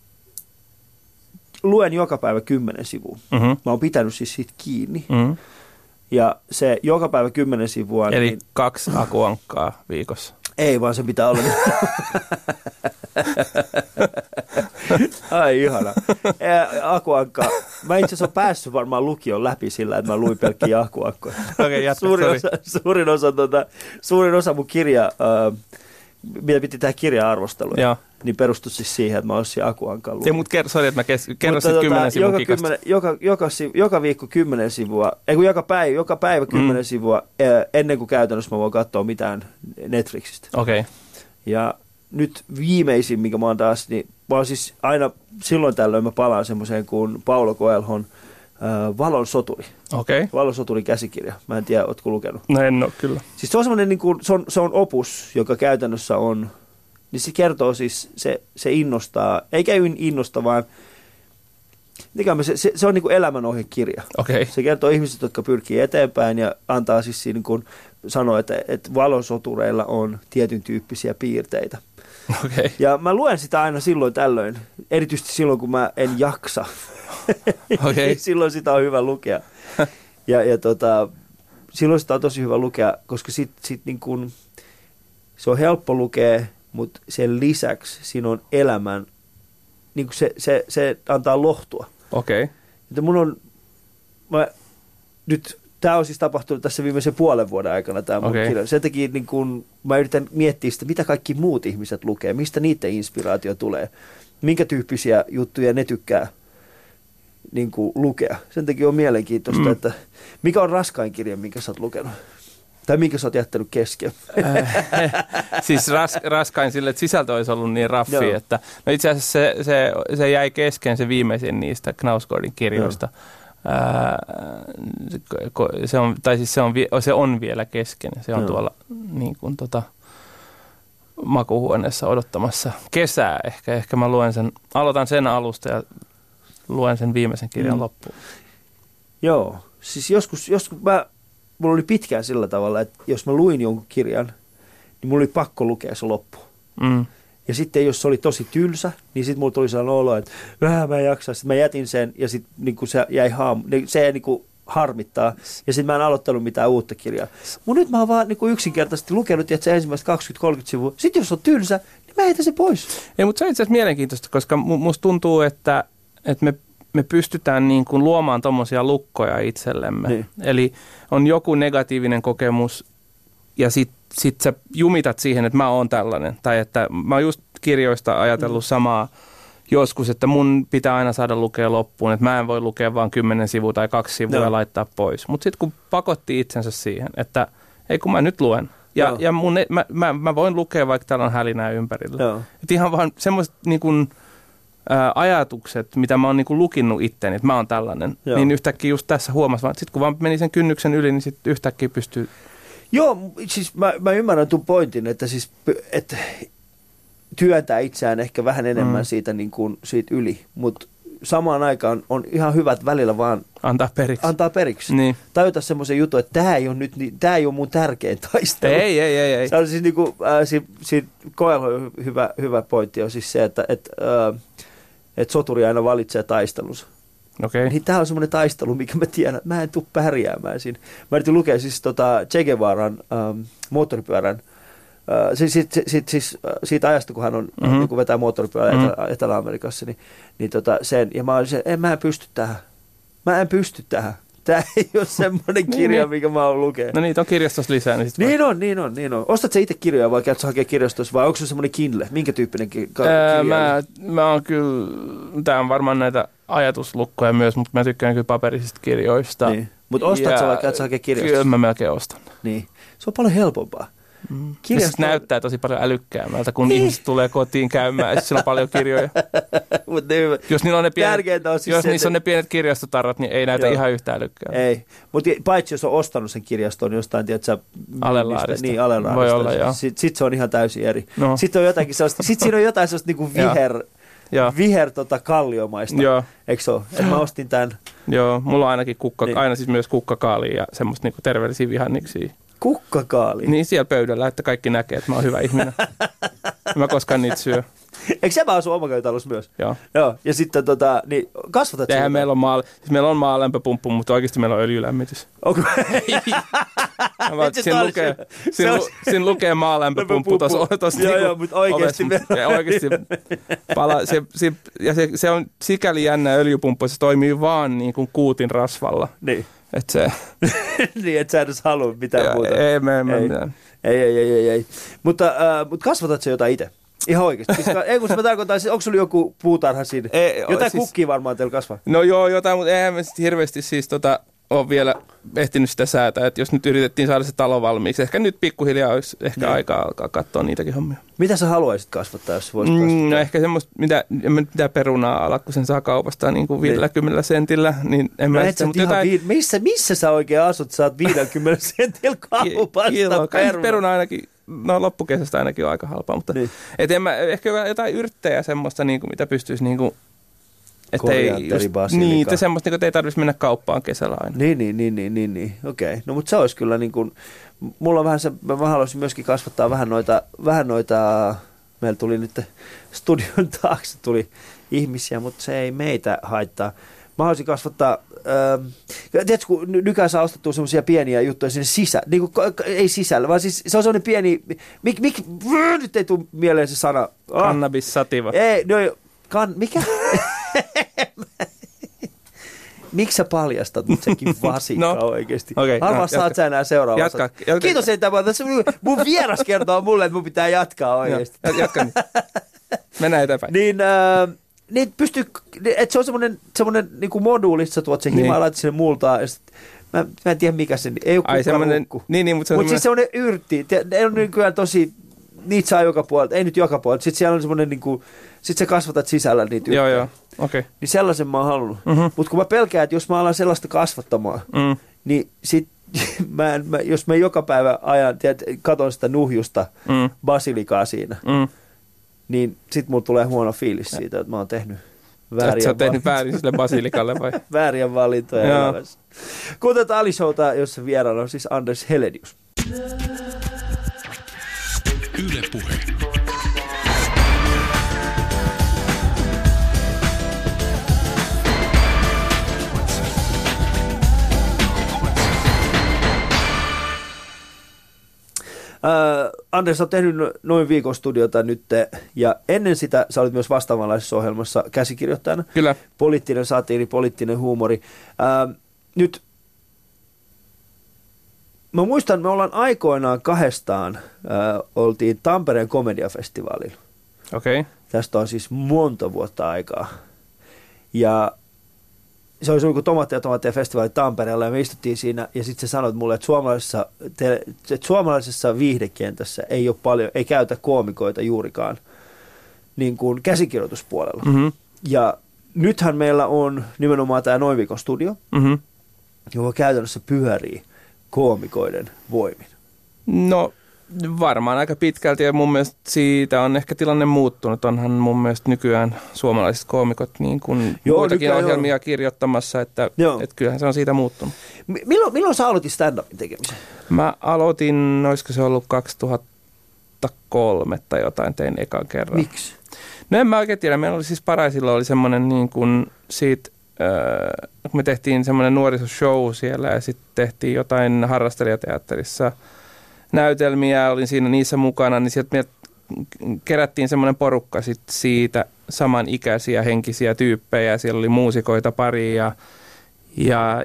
luen joka päivä 10 sivua. Mm-hmm. Mä oon pitänyt siis siitä kiinni. Mm-hmm. Ja se joka päivä 10 sivua. Eli niin, 2 akuankkaa viikossa. Ei, vaan se pitää olla. Ai ihana. Akuankka. Mä itse asiassa olen päässyt varmaan lukion läpi sillä, että mä luin pelkkiä akuankkoja. Okei, suurin osa mun kirja, mitä piti tehdä kirja-arvosteluja, niin perustui siis siihen, että mä olisin akuankan lukenut. Mutta sori, että mä kerron sitten 10 sivun kikasta. Joka viikko 10 sivua, joka päivä 10 sivua, ennen kuin käytännössä mä voin katsoa mitään Netflixistä. Okei. Ja nyt viimeisin, mikä mä oon taas, niin mä oon siis aina silloin tällöin mä palaan semmoiseen kuin Paulo Coelhon Valon soturi. Okei. Valon soturin käsikirja. Mä en tiedä, ootko lukenut? No en ole kyllä. Siis se on semmoinen, niin kuin, se on opus, joka käytännössä on, niin se kertoo siis, se innostaa, eikä innosta, vaan se on niin kuin elämänohjekirja. Okei. Se kertoo ihmiset, jotka pyrkii eteenpäin ja antaa siis siinä, niin kuin sanoo, että valosotureilla on tietyn tyyppisiä piirteitä. Okay. Ja mä luen sitä aina silloin tällöin, erityisesti silloin, kun mä en jaksa. Okay. Silloin sitä on hyvä lukea. ja silloin sitä on tosi hyvä lukea, koska sit niin kun, se on helppo lukea, mutta sen lisäksi siinä on elämän, niin se antaa lohtua. Okei. Okay. Tämä on siis tapahtunut tässä viimeisen puolen vuoden aikana tämä mun kirja. Sen takia niin kun, mä yritän miettiä sitä, mitä kaikki muut ihmiset lukee, mistä niiden inspiraatio tulee, minkä tyyppisiä juttuja ne tykkää niin kuin lukea. Sen takia on mielenkiintoista, että mikä on raskain kirja, minkä sä oot lukenut? Tai minkä sä oot jättänyt kesken? Siis raskain sille, että sisältö olisi ollut niin raffi, että no itse asiassa se jäi kesken se viimeisin niistä Knausgårdin kirjoista. Se on vielä kesken. Se on tuolla niin kuin makuuhuoneessa odottamassa kesää. Ehkä mä aloitan sen alusta ja luen sen viimeisen kirjan loppuun. Joo, siis joskus mulla oli pitkään sillä tavalla, että jos mä luin jonkun kirjan, niin mulla oli pakko lukea se loppuun. Ja sitten jos se oli tosi tylsä, niin sitten mulla tuli sellainen olo, että vähän mä en jaksa. Sitten mä jätin sen ja sitten niin se jäi harmittaa. Ja sitten mä en aloittanut mitään uutta kirjaa. Mutta nyt mä oon vaan niin yksinkertaisesti lukenut, että se ensimmäistä 20-30 sivua. Sitten jos on tylsä, niin mä heitän se pois. Ei, mutta se on itse asiassa mielenkiintoista, koska musta tuntuu, että me pystytään niin kuin luomaan tommosia lukkoja itsellemme. Niin. Eli on joku negatiivinen kokemus ja sit sä jumitat siihen, että mä oon tällainen. Tai että mä oon just kirjoista ajatellut samaa joskus, että mun pitää aina saada lukea loppuun, että mä en voi lukea vaan 10 sivua tai 2 sivua ja laittaa pois. Mutta sitten kun pakotti itsensä siihen, että ei kun mä nyt luen. Ja mä voin lukea, vaikka täällä on hälinää ympärillä. Että ihan vaan semmoiset niin kuin ajatukset, mitä mä oon niin kuin lukinnut itteeni, että mä oon tällainen, niin yhtäkkiä just tässä huomasin, että sitten kun vaan meni sen kynnyksen yli, niin sitten yhtäkkiä pystyy... Joo, siis mä ymmärrän tuon pointin, että siis että työntää itseään ehkä vähän enemmän siitä, niin kuin, siitä yli, mutta samaan aikaan on ihan hyvät välillä vaan antaa periksi. Niin. Tajuta semmoisen jutun, että tämä ei ole mun tärkein taistelu. Ei. Se on siis niinku, siinä Coelho hyvä pointti on siis se, että soturi aina valitsee taistelunsa. Okay. Niin tämä on semmoinen taistelu, mikä mä tiedän, että mä en tule pärjäämään siinä. Mä yritin lukea siis Che Guevaran moottoripyörän, siitä ajasta, kun hän on niin kun vetää moottoripyörää Etelä-Amerikassa, niin sen, ja mä olin se, mä en pysty tähän. Tämä ei ole semmoinen kirja, mikä mä oon lukenut. No niitä on kirjastossa lisää. Niin on. Ostat sä itse kirjoja vai käyt sä hakea kirjastossa vai onko se semmoinen Kindle? Minkä tyyppinen kirja? Mä oon kyllä, tää on varmaan näitä ajatuslukkoja myös, mutta mä tykkään kyllä paperisista kirjoista. Niin. Mutta ostat sä vai käyt sä hakea kirjastossa? Kyllä mä melkein ostan. Niin. Se on paljon helpompaa. Se näyttää tosi paljon älykkäämmältä, kun ihmiset tulee kotiin käymään ja siellä on paljon kirjoja. Jos niillä on ne niissä on ne pienet kirjastotarrat, niin ei näytä ihan yhtä älykkäältä. Ei, mutta paitsi jos on ostanut sen kirjaston jostain, tiedätkö Alelaarista. Niin, Alelaarista. Voi olla, joo. Sitten se on ihan täysin eri. No. Sitten siinä on jotain sellaista niin kuin viher kalliomaista. Joo. Eikö se ole? Että mä ostin tämän. Joo, mulla on ainakin aina siis myös kukkakaalia ja semmoista niinku terveellisiä vihanneksia. Kukkakaali? Niin siellä pöydällä, että kaikki näkee, että mä oon hyvä ihminen. Mä koskaan niitä syö. Eikö sä asu omakotitalossa myös? Joo. Ja sitten niin kasvatat sinä? Meillä on maalämpöpumppu, mutta oikeasti meillä on öljylämmitys. Onko? Siinä lukee maalämpöpumppu tuossa Joo, mutta oikeasti. Se on sikäli jännä öljypumppu, se toimii vaan niin kuin kuutin rasvalla. Niin. Että se... niin, et sä edes halua mitään muuta. Ei. Mutta kasvatat sä jotain itse? Ihan oikeasti. Ei, kun mä tarkoitan, onko sulla joku puutarha siinä? Jotain siis, kukkia varmaan teillä kasvaa. No joo, jotain, mutta eihän me sitten hirveästi siis ole vielä ehtinyt sitä säätää. Että jos nyt yritettiin saada se talo valmiiksi, ehkä nyt pikkuhiljaa olisi ehkä aikaa alkaa katsoa niitäkin hommia. Mitä sä haluaisit kasvattaa, jos voisit kasvattaa? No ehkä semmoista, mitä perunaa ala, kun sen saa kaupasta niin kuin 50 sentillä. Niin en mä sitä, mutta jotain... missä sä oikein asut, saat 50 sentillä kaupasta perunaa ainakin. No loppukesästä ainakin on aika halpaa, mutta ehkä jotain yrttejä semmoista, niin kuin, mitä pystyisi niin kuin, semmoista, niin kuin, että ei tarvitsisi mennä kauppaan kesällä aina. Niin. Okei. No mutta se olisi kyllä niin kuin, mulla on vähän se, mä haluaisin myöskin kasvattaa vähän noita, meillä tuli nyt studion taakse tuli ihmisiä, mutta se ei meitä haittaa. Mä haluaisin kasvattaa, tiedätkö, kun nykyään saa ostettua semmoisia pieniä juttuja sinne sisällä, niin kuin, ei sisällä, vaan siis se on semmoinen pieni, nyt ei tule mieleen se sana. Cannabis sativa. Ei, no mikä? Miksi sä paljastat nyt sekin vasikkaa oikeasti? Harvaan saat sä enää seuraavassa. Jatka. Kiitos, että mun vieras kertoo mulle, että mun pitää jatkaa oikeasti. Jatka nyt. Mennään eteenpäin. Niin pystyy, että se on semmoinen niin kuin moduuli, sä tuot sen himaan, laitat sinne multaan, ja mä en tiedä mikä se, ei ole kukkarukku. Mutta siis semmoinen yrtti, ne on nykyään tosi, niitä saa joka puolelta, ei nyt joka puolelta, sitten siellä on semmoinen, niin kuin, sitten sä kasvatat sisällä niitä yrttejä. Joo, okei. Niin sellaisen mä oon halunnut. Mutta kun mä pelkään, että jos mä alan sellaista kasvattamaan, niin sit jos mä joka päivä ajan, katon sitä nuhjusta basilikaa siinä, niin sit mulla tulee huono fiilis siitä, että mä oon tehnyt vääriä sä oot tehnyt väärin sille basilikalle vai? Vääriä valintoja elämässä. Kuuntelette Ali-showta, jossa vieraana on siis Anders Helenius. Yle Puhe. Anders, sä oot tehnyt noin viikon studiota nyt, ja ennen sitä sä olit myös vastaavanlaisessa ohjelmassa käsikirjoittajana. Kyllä. Poliittinen satiiri, poliittinen huumori. Nyt mä muistan, me ollaan aikoinaan kahdestaan, oltiin Tampereen komediafestivaalilla. Okei. Tästä on siis monta vuotta aikaa. Ja se oli kuin Tomaatteja festivaali Tampereella ja me istuttiin siinä ja sitten se sanoi mulle, että suomalaisessa viihdekentässä ei käytä koomikoita juurikaan niin kuin käsikirjoituspuolella. Mm-hmm. Ja nythän meillä on nimenomaan tämä Noin studio, joka käytännössä pyörii koomikoiden voimin. No varmaan aika pitkälti ja mun mielestä siitä on ehkä tilanne muuttunut. Onhan mun mielestä nykyään suomalaiset koomikot niin kuin muitakin ohjelmia kirjoittamassa, että kyllähän se on siitä muuttunut. Milloin sä aloitit stand-upin tekemisen? Mä aloitin, olisiko se ollut 2003 tai jotain, tein ekan kerran. Miksi? No en mä oikein tiedä. Meillä oli siis Paraisilla oli semmoinen niin kuin siitä, me tehtiin semmoinen nuorisoshow siellä ja sitten tehtiin jotain harrastelijateatterissa näytelmiä, olin siinä niissä mukana, niin sieltä me kerättiin semmoinen porukka sit siitä samanikäisiä henkisiä tyyppejä. Siellä oli muusikoita pari ja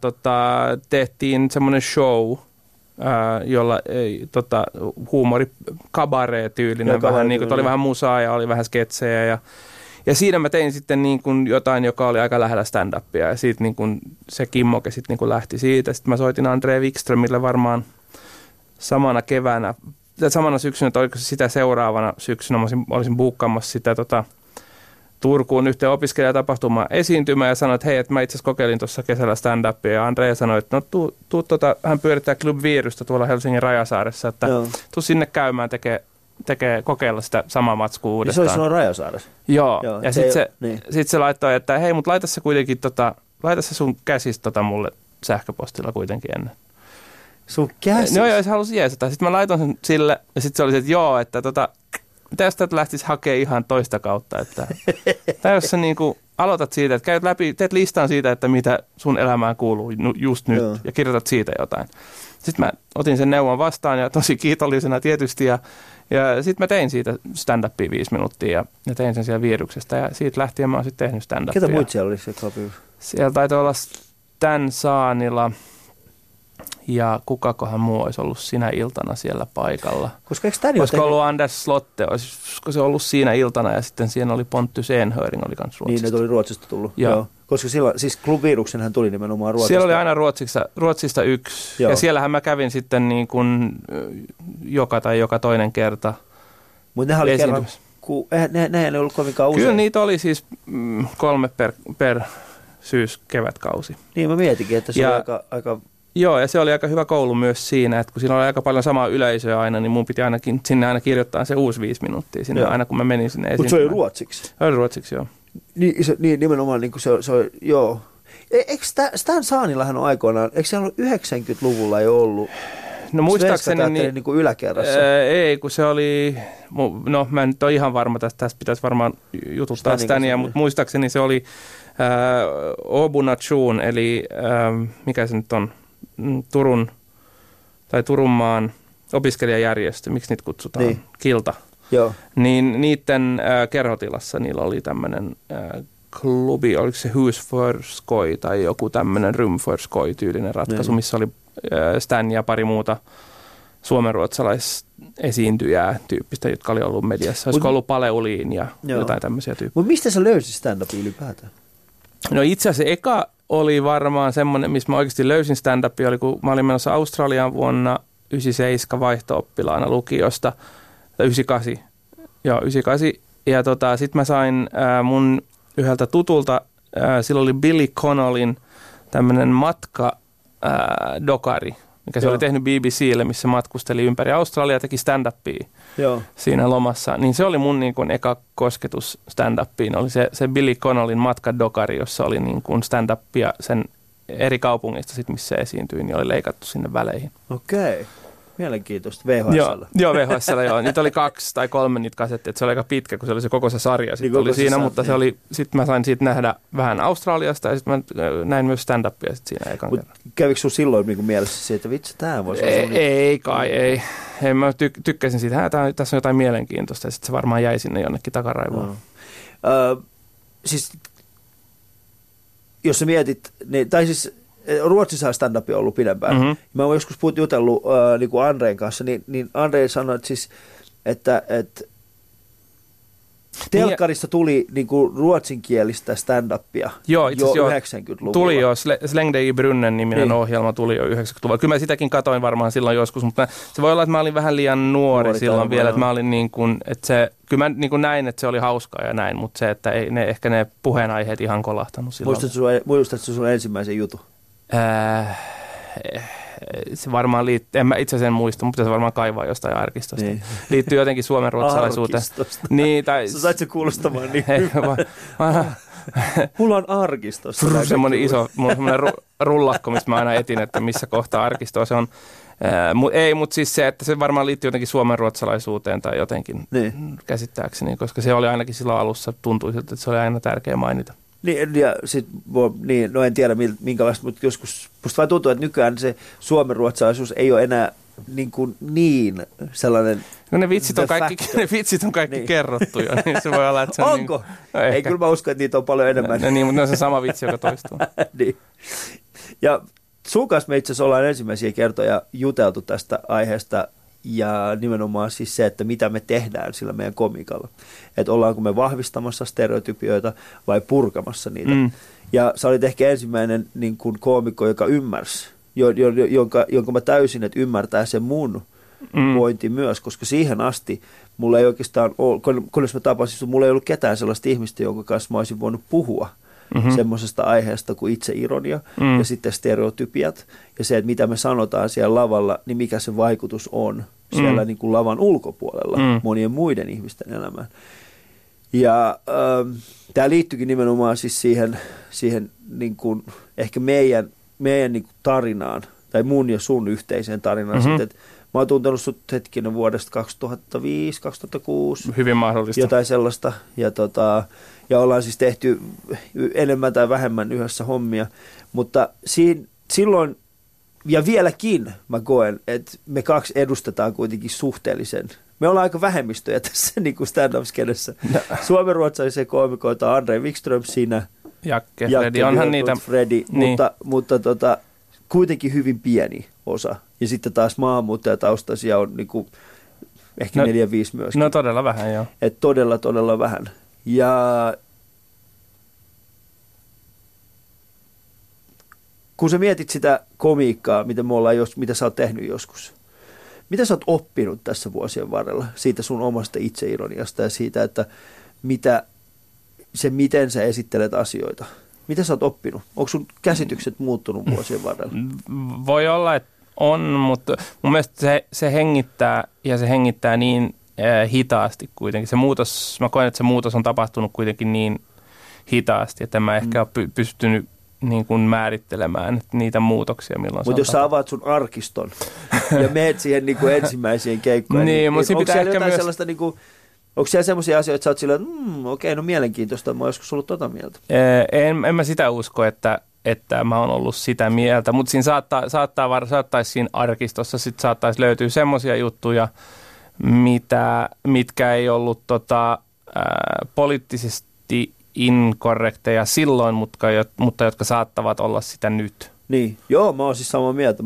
tehtiin semmoinen show, jolla huumori kabaree-tyylinen, vähän niin kuin oli vähän musaa ja oli vähän sketsejä ja siinä mä tein sitten niin kuin jotain, joka oli aika lähellä stand-upia ja siitä niin kuin se kimmoke sitten niin kuin lähti siitä. Sitten mä soitin Andre Wikströmille varmaan samana syksynä, tai oliko se sitä seuraavana syksynä, mä olisin buukkaamassa sitä Turkuun yhteen opiskelijatapahtumaan esiintymään ja sanoin, että hei, että mä itse asiassa kokeilin tuossa kesällä stand-upia ja Andrea sanoi, että no tuu hän pyörittää Club Virusta tuolla Helsingin Rajasaaressa, että tuu sinne käymään kokeilla sitä samaa matskua uudestaan. Ja se oli silloin Rajasaaressa? Joo. Ja sitten se laittoi, että hei, mutta laita se kuitenkin, laita se sun käsistä mulle sähköpostilla kuitenkin ennen. Sun käsis? No joo, se halusi jeesata. Sitten mä laitoin sen sille ja sitten se oli se, että joo, että tästä lähtisi hakemaan ihan toista kautta. Että jos sä niinku aloitat siitä, että käyt läpi, teet listan siitä, että mitä sun elämään kuuluu just nyt ja kirjoitat siitä jotain. Sitten mä otin sen neuvon vastaan ja tosi kiitollisena tietysti ja sitten mä tein siitä stand-upia 5 minuuttia ja tein sen siellä Viruksesta ja siitä lähtien mä oon sitten tehnyt stand-upia. Ketä muut siellä oli se Club? Siellä taitaa olla Stan Saanila ja kukakohan muu olisi ollut sinä iltana siellä paikalla. Olisiko ollut Anders Slotte, olisiko se ollut siinä iltana ja sitten siinä oli Pontus Enhöring oli kans Ruotsista. Niin, ne tuli Ruotsista tullut. Joo. Koska silloin, siis Club Viruksenhän tuli nimenomaan Ruotsista. Siellä oli aina Ruotsista yksi. Joo. Ja siellähän mä kävin sitten niin kuin joka toinen kerta. Mutta nehän oli kerran, nehän ei ollut kovinkaan usein. Kyllä niitä oli siis 3 per syys-kevätkausi. Niin mä mietinkin, että se oli aika... Joo, ja se oli aika hyvä koulu myös siinä, että kun siinä oli aika paljon samaa yleisöä aina, niin mun piti sinne aina kirjoittaa se uusi 5 minuuttia sinne aina, kun mä menin sinne esiintymään. Mutta se oli ruotsiksi? Se oli ruotsiksi, joo. Niin nimenomaan niin kuin se oli, joo. Eikö Stan Saanillahan on aikoinaan, eikö se ollut 90-luvulla jo ollut? No muistaakseni niin kuin yläkerrassa. Ei, kun se oli, no mä en nyt ole ihan varma, tästä pitäisi varmaan jututtaa Stania, mutta muistaakseni se oli Obunachun, eli mikä se nyt on, Turunmaan opiskelijajärjestö, miksi niitä kutsutaan, niin. Kilta. Joo. Niin niiden kerhotilassa niillä oli tämmöinen klubi, oliko se Hus för skoj tai joku tämmöinen Rum för skoj tyylinen ratkaisu, missä oli Stan ja pari muuta suomenruotsalaisesiintyjää tyyppistä, jotka oli ollut mediassa. Olisiko ollut Paleuliin ja jotain tämmöisiä tyyppejä. Mutta mistä sä löysit stand-upia ylipäätään? No itse asiassa eka oli varmaan semmoinen, missä mä oikeasti löysin stand-upia, oli kun mä olin menossa Australiaan vuonna 97 vaihto-oppilaana lukiosta, tai 98. Joo, 98. Ja sitten mä sain mun yhdeltä tutulta, silloin oli Billy Connellin tämmöinen matka-dokari, mikä se oli tehnyt BBClle, missä matkusteli ympäri Australiaa ja teki stand-upia siinä lomassa. Niin se oli mun niin kuin eka kosketus stand-upiin. Oli se Billy Connellin matka-dokari, jossa oli niin kuin stand-upia sen eri kaupungista, sit, missä se esiintyi, niin oli leikattu sinne väleihin. Okei. Mielenkiintoista. VHS:llä. Joo, VHS:llä joo. Niitä oli 2 tai 3 niitä kasetteja. Se oli aika pitkä, kun se oli se koko se sarja. Sitten oli siinä, mutta se oli, sitten mä sain siitä nähdä vähän Australiasta ja sitten mä näin myös stand-upia siinä ekan kerran. Kävikö sun silloin niin mielessä se, että vitsi, tämä voisi olla? Ei kai, ei. Mä tykkäsin siitä, tässä on jotain mielenkiintoista ja sitten se varmaan jäi sinne jonnekin takaraivoon. Siis, jos sä mietit, tai siis Ruotsissa stand-up on ollut pidempään. Mm-hmm. Mä oon joskus jutellut niin kuin Andreen kanssa, niin Andre sanoi, että, siis, että Telkkarissa tuli niinku ruotsinkielistä stand-upia jo 90-luvulla. Tuli jo, Släng dig i brunnen niminen ohjelma tuli jo 90-luvulla. Kyllä mä sitäkin katoin varmaan silloin joskus, mutta se voi olla, että mä olin vähän liian nuori silloin vielä, että mä olin niin kuin, että se, kyllä mä niin kuin näin, että se oli hauskaa ja näin, mutta se, että ei ehkä ne puheenaiheet ihan kolahtanut silloin. Muistatko sun ensimmäisen jutun? Se varmaan liittyy, en mä itse sen muista, mutta se varmaan kaivaa jostain arkistosta. Niin. Liittyy jotenkin suomenruotsalaisuuteen. Arkistosta. Niin, tai... Sä sait se kuulostamaan niin hyvä. Mulla on arkistossa. Semmoinen iso, mulla on semmoinen rullakko, mistä mä aina etin, että missä kohtaa arkistoa se on. Mutta siis se, että se varmaan liittyy jotenkin suomenruotsalaisuuteen tai jotenkin käsittääkseni, koska se oli ainakin silloin alussa, tuntui siltä, että se oli aina tärkeä mainita. Niin, ja sit, no en tiedä minkälaista, mutta joskus musta vaan tuntuu, että nykyään se suomenruotsalaisuus ei ole enää niin sellainen. No ne vitsit on kaikki niin. Kerrottu jo, niin se voi olla, että se on onko? Niin, ei, kyllä mä uskon, että niitä on paljon enemmän. Niin, mutta ne on se sama vitsi, joka toistuu. Niin. Ja sun kanssa me itse asiassa ollaan ensimmäisiä kertoja juteltu tästä aiheesta, ja nimenomaan siis se, että mitä me tehdään sillä meidän komiikalla. Että ollaanko me vahvistamassa stereotypioita vai purkamassa niitä. Ja sä olit ehkä ensimmäinen niin kuin koomikko, joka ymmärsi, jonka mä täysin, että ymmärtää sen mun pointti myös, koska siihen asti mulla ei oikeastaan ole, kunnes mä tapasin, mulla ei ollut ketään sellaista ihmistä, jonka kanssa mä olisin voinut puhua semmoisesta aiheesta kuin itseironia ja sitten stereotypiat ja se, että mitä me sanotaan siellä lavalla, niin mikä se vaikutus on siellä niin kuin lavan ulkopuolella monien muiden ihmisten elämään. Ja tämä liittyykin nimenomaan siis siihen niin kuin ehkä meidän niin kuin tarinaan tai mun ja sun yhteiseen tarinaan sitten, että mä oon tuntenut sut hetkinen vuodesta 2005, 2006. Hyvin mahdollista. Jotain sellaista. Ja ollaan siis tehty enemmän tai vähemmän yhdessä hommia. Mutta silloin, ja vieläkin mä koen, että me kaksi edustetaan kuitenkin suhteellisen. Me ollaan aika vähemmistöjä tässä niin kuin stand-up-skenessä. Suomenruotsalaisia koomikoita Andre Wikström, sinä. Jakke Freddy, onhan niitä. Freddy, niin. mutta kuitenkin hyvin pieni osa. Ja sitten taas maahanmuuttajataustaisia on niin kuin ehkä 4-5 myöskin. No todella vähän, joo. Et todella vähän. Ja kun sä mietit sitä komiikkaa, mitä sä oot tehnyt joskus, mitä sä oot oppinut tässä vuosien varrella siitä sun omasta itseironiasta ja siitä, että miten sä esittelet asioita? Mitä sä oot oppinut? Onko sun käsitykset muuttunut vuosien varrella? Voi olla, että on, mutta mun mielestä se hengittää niin hitaasti kuitenkin. Mä koen, että se muutos on tapahtunut kuitenkin niin hitaasti, että mä ehkä ole pystynyt niin kuin määrittelemään niitä muutoksia, milloin se on. Mutta jos sä avaat sun arkiston ja meet siihen niin kuin ensimmäisiin keikkoihin, niin onko siellä jotain sellaista niin kuin, onko siellä semmoisia asioita, että sä oot sillä, että okei, no mielenkiintoista, mä oon joskus ollut tota mieltä. En mä sitä usko, että mä oon ollut sitä mieltä, mutta siinä saattaisi siinä arkistossa saattaisi löytyä semmoisia juttuja, mitkä ei ollut poliittisesti inkorrekteja silloin, mutta jotka saattavat olla sitä nyt. Niin, joo, mä oon siis samaa mieltä.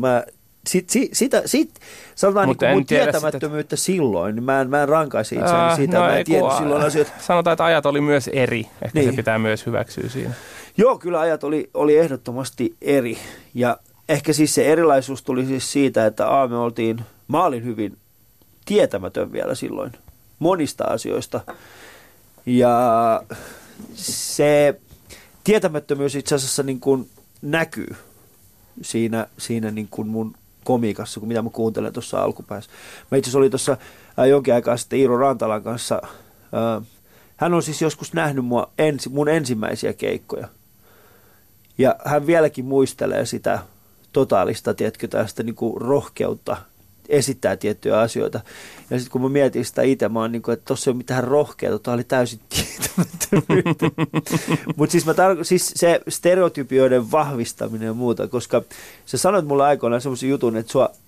Sanotaan niin mun tietämättömyyttä silloin, niin mä en rankaisi itseäni siitä, mä en tiedä silloin asioita. Sanotaan, että ajat oli myös eri, ehkä niin. Se pitää myös hyväksyä siinä. Joo, kyllä ajat oli ehdottomasti eri, ja ehkä siis se erilaisuus tuli siis siitä, että mä olin hyvin tietämätön vielä silloin monista asioista, ja se tietämättömyys itse asiassa niin kuin näkyy siinä niin kuin mun komiikassa, kun mitä mä kuuntelen tuossa alkupäässä. Mä itse asiassa olin tuossa jonkin aikaa sitten Iiro Rantalan kanssa. Hän on siis joskus nähnyt mun ensimmäisiä keikkoja. Ja hän vieläkin muistelee sitä totaalista, tiedätkö, tästä niin kuin rohkeutta esittää tiettyjä asioita. Ja sitten kun mä mietin sitä itse, mä oon niin kuin, että tossa ei ole mitään rohkeutta, tämä oli täysin tietämättömyyttä. Mutta siis se stereotypioiden vahvistaminen ja muuta, koska sä sanoit mulle aikoinaan semmoisen jutun,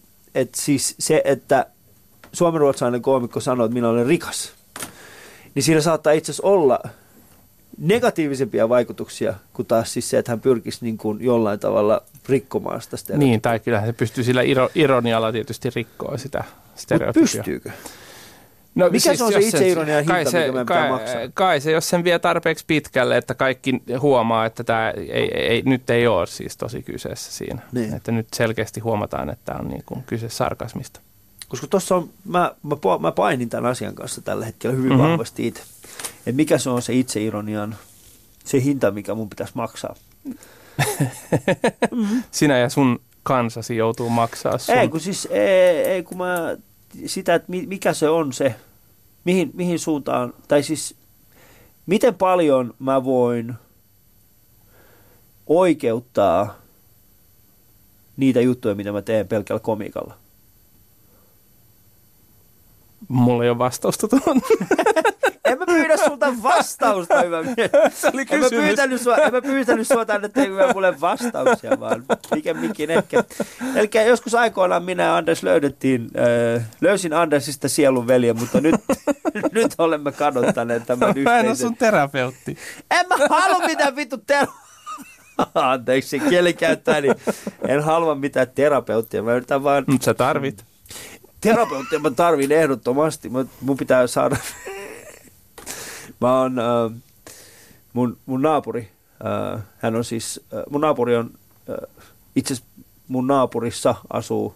että suomenruotsalainen koomikko sanoo, että minä olen rikas, niin siinä saattaa itse asiassa olla negatiivisempia vaikutuksia kuin taas siis se, että hän pyrkisi niin kuin jollain tavalla rikkomaan sitä stereotypia. Niin, tai kyllähän se pystyy sillä ironialla tietysti rikkoa sitä stereotypia. Mutta pystyykö? No, mikä siis se on se itseironian hinta, mikä meidän pitää maksaa? Kai se, jos sen vie tarpeeksi pitkälle, että kaikki huomaa, että tämä nyt ei ole siis tosi kyseessä siinä. Niin. Että nyt selkeästi huomataan, että tämä on niin kuin kyse sarkasmista. Koska tuossa on, mä painin tämän asian kanssa tällä hetkellä hyvin vahvasti itse. Että mikä se on se itseironian, se hinta, mikä mun pitäisi maksaa. Sinä ja sun kansasi joutuu maksaa sun. Ei kun mä sitä, että mikä se on se, mihin suuntaan, tai siis miten paljon mä voin oikeuttaa niitä juttuja, mitä mä teen pelkällä komiikalla. Mulla ei ole vastausta tuohon. En mä pyydä sulta vastausta, hyvä mies. Se oli kysymys. En mä pyytänyt sua tänne tekemään mulle vastauksia, vaan pikemminkin ehkä. Eli joskus aikoinaan minä ja Anders löysin Andersista sielun veljen, mutta nyt olemme kadottaneet tämän yhteisen. Mä en ole sun terapeutti. En mä halua mitään vittu Anteeksi, kielikäyttäjä, niin en halua mitään terapeuttia. Mä yritän vaan... Mutta sä tarvit. Terapeuttia mä tarvin ehdottomasti. Mun pitää saada... Mä oon mun naapuri. Hän on siis... Mun naapuri on... Itse asiassa mun naapurissa asuu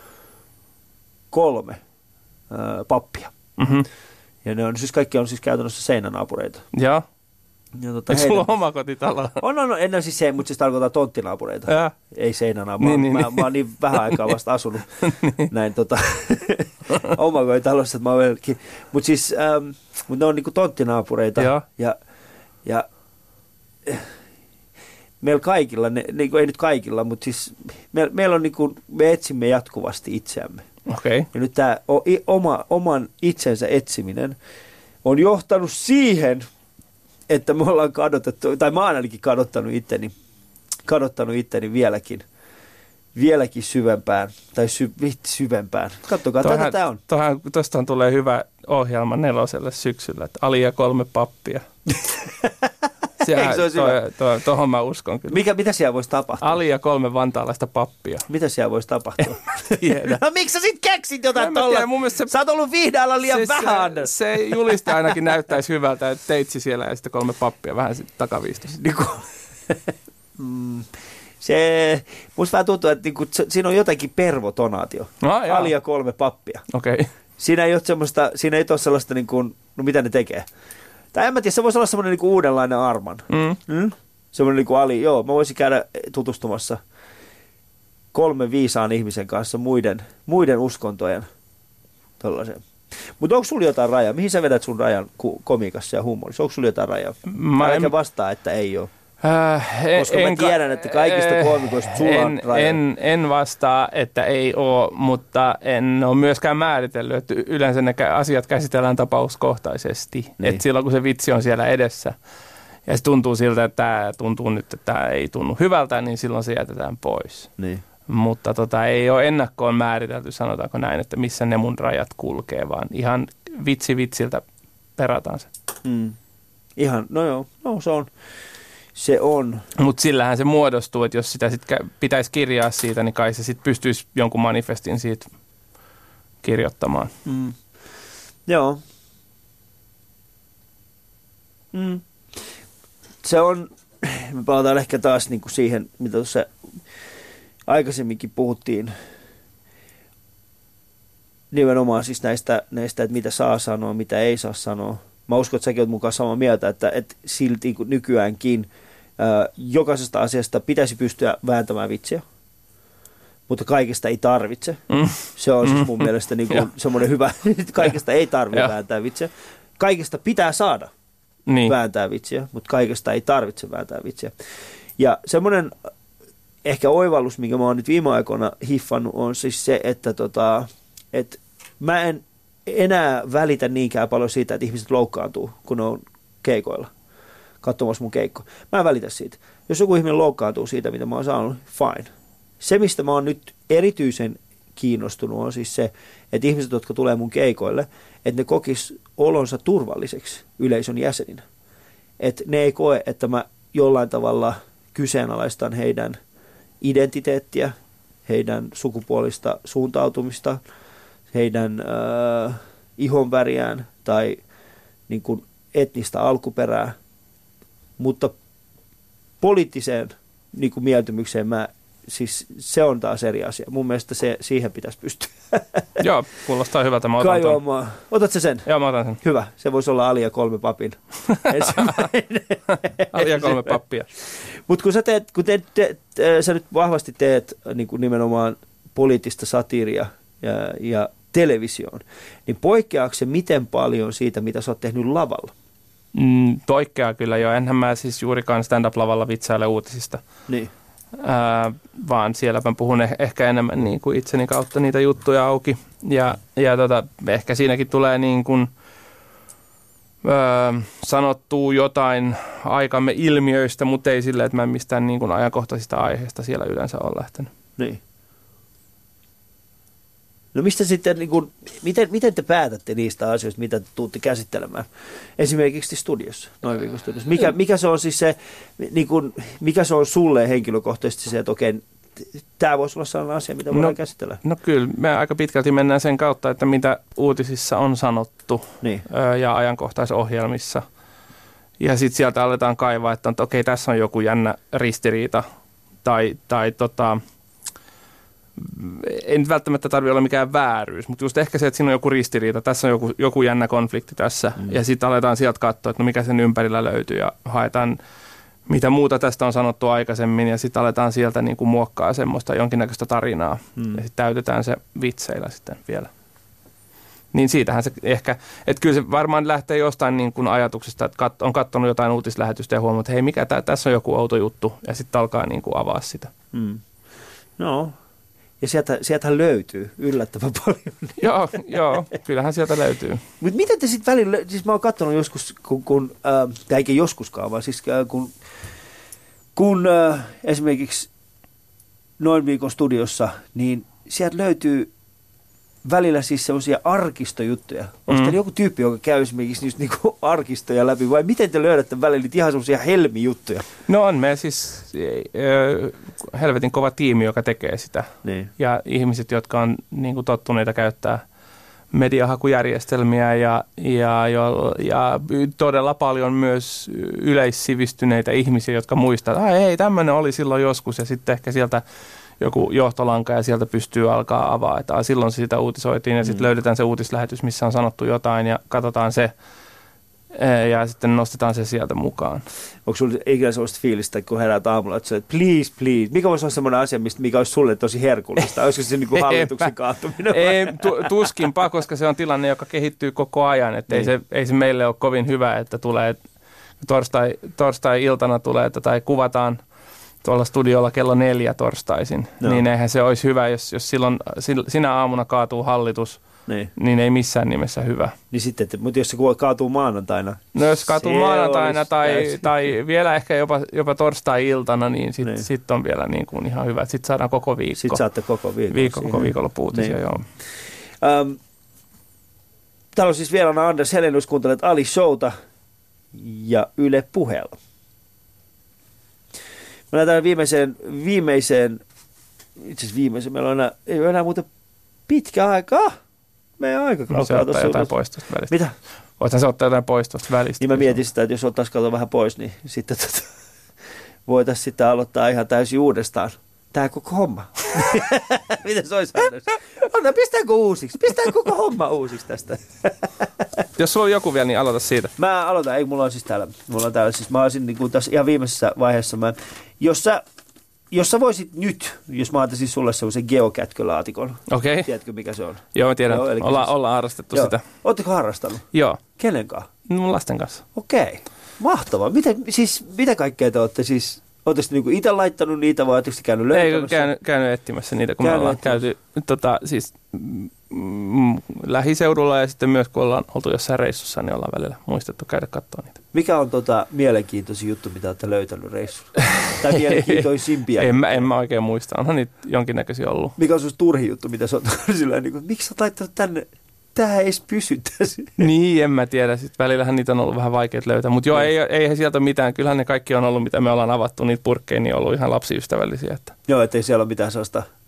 3 pappia. Mm-hmm. Ja ne on siis kaikki on siis käytännössä seinänaapureita. Joo. Eikö sulla ole omakotitalo? On, ennen siis se, mutta siis tarkoittaa tonttinaapureita. Ja. Ei seinänaapureita. Mä oon niin vähän aikaa vasta asunut näin omakotitalossa, että mä oon vieläkin. Mutta siis, ne on niinku tonttinaapureita. Ja meillä kaikilla, niinku, ei nyt kaikilla, mutta siis meillä on niinku, me etsimme jatkuvasti itseämme. Okay. Ja nyt tämä oman itsensä etsiminen on johtanut siihen, että me ollaan kadotettu, tai mä oon ainakin kadottanut itteni vieläkin syvempään, tai syvempään. Katsokaa, tätä tämä on. Tuosta tulee hyvä ohjelma 4 syksyllä, että Ali ja 3 pappia. Tuohon mä uskon kyllä. Mitä siellä voisi tapahtua? Ali ja 3 vantaalaista pappia. Mitä siellä voisi tapahtua? Tiedä. No miksi sä sit keksit jotain tolla? Sä oot ollut viihdealla liian vähän. Se juliste ainakin näyttäisi hyvältä, että teitsi siellä ja sitten 3 pappia vähän takaviistossa. Musta vähän tuntuu, että siinä on jotakin pervotonaatio. Ali ja 3 pappia. Okay. Siinä ei ole sellaista, no mitä ne tekee. Tai en mä tiedä, se voisi olla semmoinen niinku uudenlainen Arman. Semmoinen niinku Ali, mä voisin käydä tutustumassa 3 viisaan ihmisen kanssa muiden uskontojen tollaiseen. Mutta onko sulla jotain rajaa? Mihin sä vedät sun rajan komiikassa ja huumorissa? Onko sulla jotain rajaa? Eikä vastaa, että ei ole. Koska mä tiedän, että kaikista koomikoista sulla on raja. En vastaa, että ei ole, mutta en ole myöskään määritellyt, että yleensä ne asiat käsitellään tapauskohtaisesti. Niin. Että silloin kun se vitsi on siellä edessä ja se tuntuu siltä, että tämä tuntuu nyt, että tämä ei tunnu hyvältä, niin silloin se jätetään pois. Niin. Mutta ei ole ennakkoon määritelty, sanotaanko näin, että missä ne mun rajat kulkee, vaan ihan vitsiltä perataan se. Ihan, se on. Mutta sillähän se muodostuu, että jos sitä sitten pitäisi kirjaa siitä, niin kai se sitten pystyisi jonkun manifestin siitä kirjoittamaan. Joo. Se on, me palataan ehkä taas niinku siihen, mitä tuossa aikaisemminkin puhuttiin, nimenomaan siis näistä, että mitä saa sanoa, mitä ei saa sanoa. Mä uskon, että säkin olet mukaan samaa mieltä, että silti nykyäänkin jokaisesta asiasta pitäisi pystyä vääntämään vitsiä, mutta kaikesta ei tarvitse. Se on siis mun mielestä semmoinen hyvä, että kaikesta ei tarvitse vääntää vitsiä. Kaikesta pitää saada vääntää vitsiä, mutta kaikesta ei tarvitse vääntää vitsiä. Ja semmoinen ehkä oivallus, minkä mä oon nyt viime aikoina hiffannut, on siis se, että mä en enää välitä niinkään paljon siitä, että ihmiset loukkaantuu, kun ne on keikoilla, katsomassa mun keikko. Mä en välitä siitä. Jos joku ihminen loukkaantuu siitä, mitä mä oon saanut, fine. Se, mistä mä oon nyt erityisen kiinnostunut, on siis se, että ihmiset, jotka tulee mun keikoille, että ne kokis olonsa turvalliseksi yleisön jäseninä. Että ne ei koe, että mä jollain tavalla kyseenalaistan heidän identiteettiä, heidän sukupuolista suuntautumista, heidän ihonväriään tai niin kuin etnistä alkuperää, mutta poliittiseen niin kuin mieltymykseen siis se on taas eri asia. Mun mielestä siihen pitäisi pystyä. Joo, kuulostaa hyvältä. Mä otan ton. Otat sä sen? Joo, mä otan sen. Hyvä. Se voisi olla Ali ja 3 papin ensimmäinen. Ali ja 3 pappia. Mutta kun sä nyt vahvasti teet niin kuin nimenomaan poliittista satiiria ja televisioon, niin poikkeaako se miten paljon siitä, mitä sä oot tehnyt lavalla? Poikkeaa kyllä jo. Enhän mä siis juurikaan stand-up-lavalla vitsaile uutisista. Niin. Vaan siellä mä puhun ehkä enemmän niin kuin itseni kautta niitä juttuja auki. Ja ehkä siinäkin tulee niin kuin, sanottua jotain aikamme ilmiöistä, mutta ei silleen, että mä en mistään niin kuin ajankohtaisista aiheista siellä yleensä ole lähtenyt. Niin. No mistä sitten, niin kuin, miten te päätätte niistä asioista, mitä te tuutte käsittelemään? Esimerkiksi studiossa, Noin Viikon studiossa. Mikä se on siis se, niin kuin, mikä se on sulle henkilökohtaisesti se, että okei, tämä voisi olla sellainen asia, mitä voidaan käsitellä? No kyllä, me aika pitkälti mennään sen kautta, että mitä uutisissa on sanottu niin. Ja ajankohtaisohjelmissa. Ja sitten sieltä aletaan kaivaa, että okei, tässä on joku jännä ristiriita tai ei nyt välttämättä tarvitse olla mikään vääryys, mutta just ehkä se, että siinä on joku ristiriita, tässä on joku jännä konflikti tässä, ja sitten aletaan sieltä katsoa, että no mikä sen ympärillä löytyy, ja haetaan, mitä muuta tästä on sanottu aikaisemmin, ja sitten aletaan sieltä niin kuin muokkaa semmoista jonkinnäköistä tarinaa, ja sitten täytetään se vitseillä sitten vielä. Niin siitähän se ehkä, että kyllä se varmaan lähtee jostain niin kuin ajatuksesta, että on katsonut jotain uutislähetystä ja huomannut, että hei, mikä tässä on joku outo juttu, ja sitten alkaa niin kuin avaa sitä. No. Ja sieltähän löytyy yllättävän paljon. Joo, kyllähän sieltä löytyy. Mutta miten te sitten välillä, siis mä oon katsonut joskus, tai eikä joskuskaan, vaan siis kun esimerkiksi Noin Viikon studiossa, niin sieltä löytyy välillä siis sellaisia arkistojuttuja. Onko teillä joku tyyppi, joka käy esimerkiksi just niinku arkistoja läpi, vai miten te löydätte välillä niitä ihan sellaisia helmijuttuja? No on me siis helvetin kova tiimi, joka tekee sitä. Niin. Ja ihmiset, jotka on niinku tottuneita käyttää mediahakujärjestelmiä ja todella paljon myös yleissivistyneitä ihmisiä, jotka muistaa, että hei, tämmöinen oli silloin joskus, ja sitten ehkä sieltä joku johtolanka ja sieltä pystyy alkaa avaa. Että silloin sitä uutisoitiin ja sitten löydetään se uutislähetys, missä on sanottu jotain ja katsotaan se ja sitten nostetaan se sieltä mukaan. Onko sinulla ikinä sellaista fiilistä, kun heräät aamulla, että please, mikä voisi olla sellainen asia, mikä olisi sulle tosi herkullista? Olisiko se niin kuin hallituksen kaatuminen? Ei, tuskinpa, koska se on tilanne, joka kehittyy koko ajan. Että ei se meille ole kovin hyvä, että tulee torstai-iltana tulee tai kuvataan tuolla studiolla kello 4 torstaisin, niin eihän se olisi hyvä, jos silloin sinä aamuna kaatuu hallitus, niin ei missään nimessä hyvä. Niin sitten, mutta jos se kaatuu maanantaina? No jos kaatuu maanantaina tai vielä ehkä jopa torstai-iltana, niin sitten on vielä niin kuin ihan hyvä. Sitten saadaan koko viikko. Sitten saatte koko viikko. Koko viikonloppu-uutisia, joo. Täällä on siis vieraana Anders Helenius, kuuntelet Ali Showta ja Yle Puheella. Mä lähdetään viimeiseen, meillä on ei ole enää muuten pitkä aikaa. Meidän aika kaukaa. Se ottaa jotain pois tuosta välistä. Mitä? Voithan se ottaa jotain pois tuosta välistä. Niin mä mietin sitä, että jos ottaisi katsoa vähän pois, niin sitten voitaisiin sitten aloittaa ihan täysin uudestaan. Tää koko homma. Miten se olisi, Anders? Pistääkö uusiksi? Pistää koko homma uusiksi tästä. Jos sulla on joku vielä, niin aloita siitä. Mä aloitan. Ei, mulla on täällä. Siis mä olisin niin kuin tässä ihan viimeisessä vaiheessa. Jos sä voisit nyt, jos mä antaisin sulle sellaisen geokätkölaatikon. Okei. Tiedätkö, mikä se on? Joo, mä tiedän. Ollaan harrastettu sitä. Ootteko harrastanut? Joo. Kenen kanssa? Mun lasten kanssa. Okei. Mahtavaa. Mitä kaikkea te ootte siis? Oletteko niinku itse laittanut niitä vai oletteko käynyt löytämässä? Ei, käynyt etsimässä niitä, kun me ollaan käyty siis lähiseudulla ja sitten myös kun ollaan oltu jossain reissussa, niin ollaan välillä muistettu käydä katsoa niitä. Mikä on mielenkiintoisin juttu, mitä olette löytänyt reissulla? Tai mielenkiintoisimpia? En mä oikein muista. Onhan niitä jonkinnäköisiä ollut. Mikä on sinusta turhin juttu, mitä sä oot sillä niin kuin, miksi sä oot laittanut tänne? Tähän ei edes pysyttäisi. Niin, en mä tiedä. Sitten välillähän niitä on ollut vähän vaikeat löytää. Mutta joo, ei sieltä mitään. Kyllähän ne kaikki on ollut, mitä me ollaan avattu. Niitä purkkeja, niin on ollut ihan lapsiystävällisiä. Että. Joo, ettei siellä ole mitään sellaista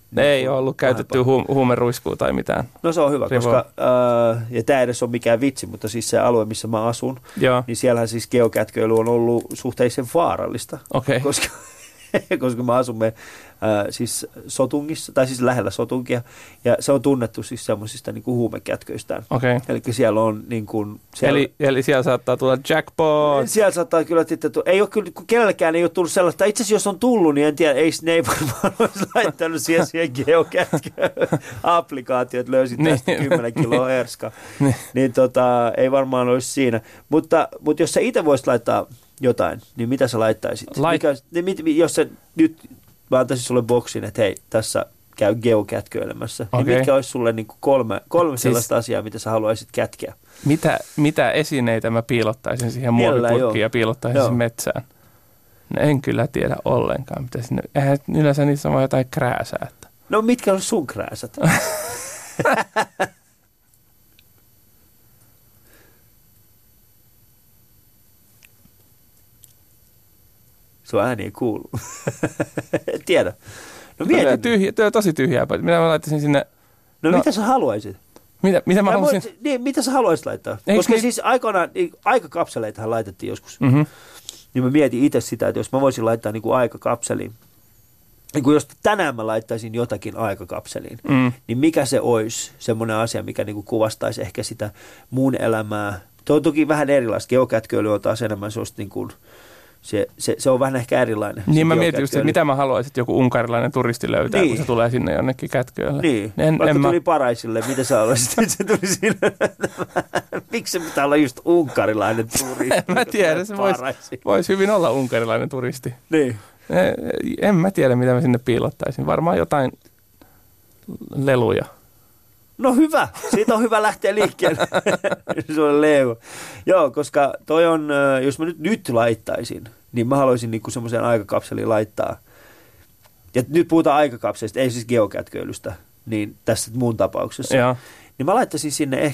Ei ole ollut käytetty huumeruiskua tai mitään. No se on hyvä, koska, ja tämä edes on mikään vitsi, mutta siis se alue, missä mä asun, niin siellähän siis geokätköily on ollut suhteellisen vaarallista, koska me asumme siis Sotungissa, tai siis lähellä Sotungia, ja se on tunnettu siis semmoisista niin kuin huumekätköistään. Okay. Eli siellä on niin kuin... Eli siellä saattaa tulla jackpot. Siellä saattaa kyllä, ei ole kyllä, kenellekään ei ole tullut sellaista. Itse asiassa jos on tullut, niin en tiedä, ne ei varmaan olisi laittanut siihen geokätkö-applikaatio, että löysit tästä 10 kiloa herskaa. Niin ei varmaan olisi siinä. Mutta jos sä itse voisit laittaa jotain, niin mitä sä laittaisit? Jos sä nyt... Mä antaisin sulle boksin, että hei, tässä käy geokätköilemässä. Okay. Niin mitkä olisi sulle niin kuin kolme sellaista asiaa, mitä sä haluaisit kätkeä? Mitä esineitä mä piilottaisin siihen muovipurkkiin ja piilottaisin sen metsään? No en kyllä tiedä ollenkaan. Mitä sinne, eihän yleensä niissä on jotain krääsää. No mitkä on sun krääsät? Sun ääni ei kuulu. En tiedä. No tosi tyhjää. Mitä mä laittaisin sinne? No mitä sä haluaisit? Mitä mä haluaisin? Niin, mitä sä haluaisit laittaa? Koska siis aikoinaan, aikakapseleitahan laitettiin joskus. Mm-hmm. Niin mä mietin itse sitä, että jos mä voisin laittaa niin kuin aikakapseliin, niin kuin jos tänään mä laittaisin jotakin aikakapseliin, niin mikä se olisi semmoinen asia, mikä niin kuin kuvastaisi ehkä sitä mun elämää. Tuo on toki vähän erilaista. Geokätköily on taas enemmän sellaista niin kuin... Se on vähän ehkä erilainen. Niin mä mietin just, että mitä mä haluaisin, että joku unkarilainen turisti löytää, kun se tulee sinne jonnekin kätköölle. Niin, vaikka tuli Paraisille, mitä sä haluaisit, että se tuli sinne? Miksi se pitää olla just unkarilainen turisti? En mä tiedä, se voisi hyvin olla unkarilainen turisti. Niin. En mä tiedä, mitä mä sinne piilottaisin. Varmaan jotain leluja. No hyvä, siitä on hyvä lähteä liikkeelle. Se on leu. Joo, koska toi on, jos mä nyt laittaisin, niin mä haluaisin niinku semmoisen aikakapselin laittaa. Ja nyt puhutaan aikakapselista, ei siis geokätköilystä, niin tässä mun tapauksessa. Ja. Niin mä laittaisin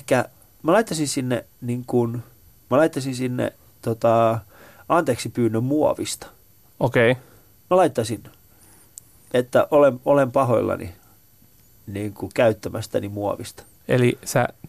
sinne anteeksi pyynnön muovista. Okei. Okay. Mä laittaisin, että olen pahoillani. Niin kuin käyttämästäni muovista. Eli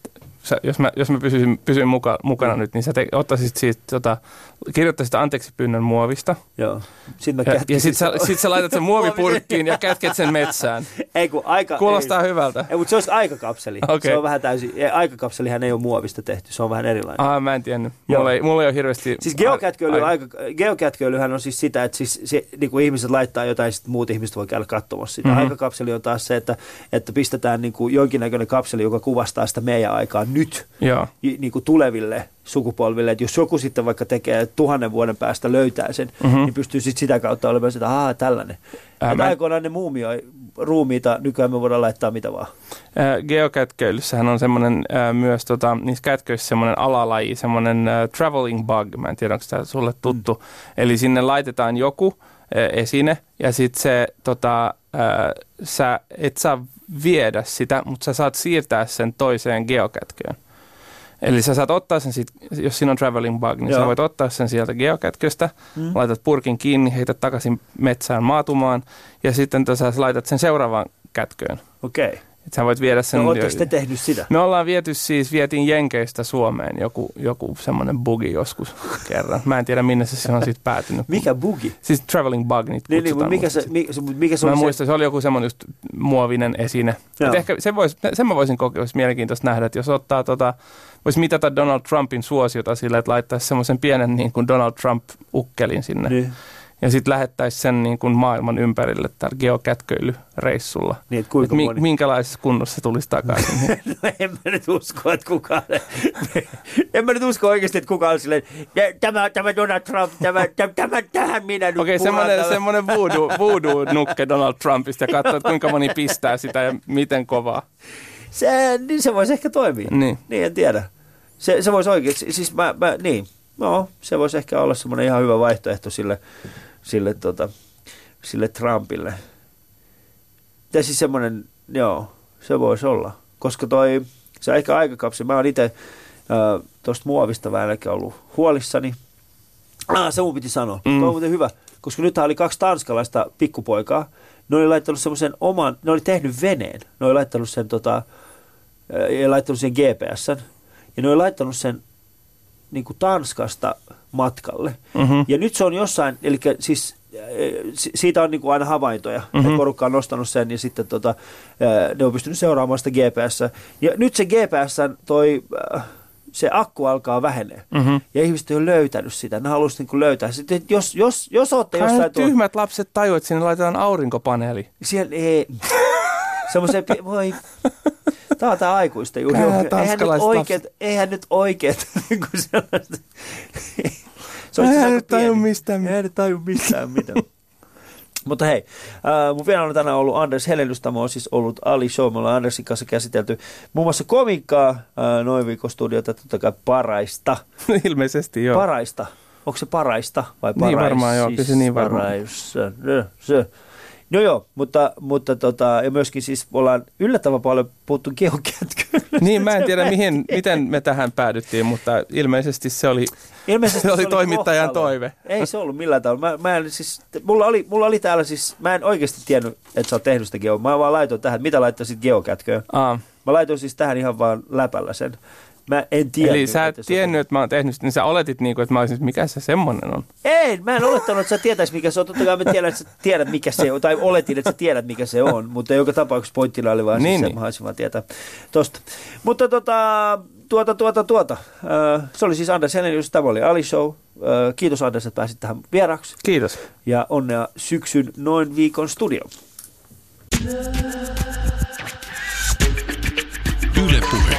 jos mä pysyn mukana nyt, niin sä ottaisit siitä, kirjoittaisit anteeksi pyynnön muovista. Joo. Ja sit sä laitat sen muovipurkkiin ja kätket sen metsään. Ei kun kuulostaa hyvältä. Ei, mutta se olisi aikakapseli. Okay. Se on vähän täysin, aikakapselihan ei ole muovista tehty, se on vähän erilainen. Mä en tiennyt. Mulla ei ole hirveästi... Siis geokätköilyhän on siis sitä, että siis niin kuin ihmiset laittaa jotain, sitten muut ihmiset voi käydä katsomassa sitä. Mm-hmm. Aikakapseli on taas se, että pistetään niin kuin jonkinnäköinen kapseli, joka kuvastaa sitä meidän aikaa nyt niin kuin tuleville sukupolville, että jos joku sitten vaikka tekee 1000 vuoden päästä löytää sen, niin pystyy sitten sitä kautta olemaan sitä, tällainen. Aikoinaan ne muumioi ruumiita, nykyään me voidaan laittaa mitä vaan. Geokätköilyssähän on semmoinen myös, niissä kätköissä semmoinen alalaji, semmoinen traveling bug, mä en tiedä, onko tämä sulle tuttu. Eli sinne laitetaan joku esine ja sitten se, sä et saa viedä sitä, mutta sä saat siirtää sen toiseen geokätköön. Eli sä saat ottaa sen siitä, jos siinä on traveling bug, niin sä voit ottaa sen sieltä geokätköstä, laitat purkin kiinni, heität takaisin metsään maatumaan ja sitten sä laitat sen seuraavaan kätköön. Okei. Että sä voit viedä sen... No ootteko te tehnyt sitä? Me ollaan vietiin Jenkeistä Suomeen joku semmoinen bugi joskus kerran. Mä en tiedä, minne se on sitten päätynyt. Mikä bugi? Siis traveling bug, niitä kutsutaan. Mikä se mä muistan, se oli joku semmoinen just muovinen esine. Ehkä sen mä voisin kokea, olisi mielenkiintoista nähdä, että jos ottaa voisi mitata Donald Trumpin suosiota sillä, että laittaisi semmoisen pienen niin kuin Donald Trump-ukkelin sinne. Niin. Ja sitten lähettäisiin sen niin kuin maailman ympärille tällä geokätköilyreissulla. Niin, että kuinka moni? Minkälaisessa kunnossa se tulisi takaisin? No en mä nyt usko, että kukaan... En mä nyt usko oikeasti, että kukaan on silleen, tämä Donald Trump, tähän minä nyt Okei, semmoinen voodoo-nukke Donald Trumpista ja katsoo, että kuinka moni pistää sitä ja miten kovaa. Se voisi ehkä toimia. Niin en tiedä. Se voisi oikeasti, siis niin. No, se voisi ehkä olla semmoinen ihan hyvä vaihtoehto sille Trumpille. Ja siis semmoinen, se voisi olla. Koska se ehkä aikakapseli, mä oon itse tuosta muovista vähän ollut huolissani. Se mun piti sanoa. Tuo on muuten hyvä, koska nythän oli 2 tanskalaista pikkupoikaa. Ne oli laittanut semmoisen oman, ne oli tehnyt veneen. Ne oli laittanut sen, GPS:n. Ja ne oli laittanut sen niin kuin Tanskasta matkalle. Ja nyt se on jossain, eli siis siitä on niin kuin aina havaintoja. Porukka on nostanut sen ja sitten ne on pystynyt seuraamaan sitä GPS:ää. Ja nyt se GPS:n se akku alkaa vähenee. Ja ihmiset on löytänyt sitä. Ne haluaisivat niin kuin löytää. Sitten, jos olette jossain... Tyhmät lapset tajuvat, että sinne laitetaan aurinkopaneeli. Siellä ei... Semmoisen... Voi... Tämä on tämä aikuista juuri. Eihän nyt oikeet niin kuin sellaista... Eihän nyt taju mistään mitään. Mutta hei, mun vieraana on tänään ollut Anders Helenius. Tämä on siis ollut Ali Show. Me ollaan Andersin kanssa käsitelty muun muassa komiikkaa, Noin viikon studiota, totta kai Paraista. Ilmeisesti joo. Paraista. Onko se Paraista vai Parais? Niin varmaan joo, kyllä se niin varmaan. No joo, mutta ja myöskin siis ollaan yllättävän paljon puhuttu geokätkyyn. Niin, mä en tiedä miten me tähän päädyttiin, mutta ilmeisesti se oli toimittajan toive. Ei se ollut millään tavalla. Mä en siis, mulla oli täällä siis, mä en oikeasti tiennyt, että sä oot tehnyt sitä Mä vaan laitoin tähän, mitä laittaisit geokätköön. Mä laitoin siis tähän ihan vaan läpällä sen. Mä en tiedä. Eli sä et tiennyt, että mä oon tehnyt sitä, niin sä oletit niin kuin, että mä olisin, mikä se semmoinen on? Ei, mä en olettanut, että sä tietäis mikä se on. Totta kai mä tiedän, että sä tiedät mikä se on. Tai oletin, että sä tiedät mikä se on. Mutta joka tapauksessa pointtina oli vaan niin, siis mä haluaisin vaan tietää tosta. Mutta se oli siis Anders Helenius, tämä oli Ali Show. Kiitos Anders, että pääsit tähän vieraaksi. Kiitos. Ja onnea syksyn Noin viikon studioon. Yle Puhe.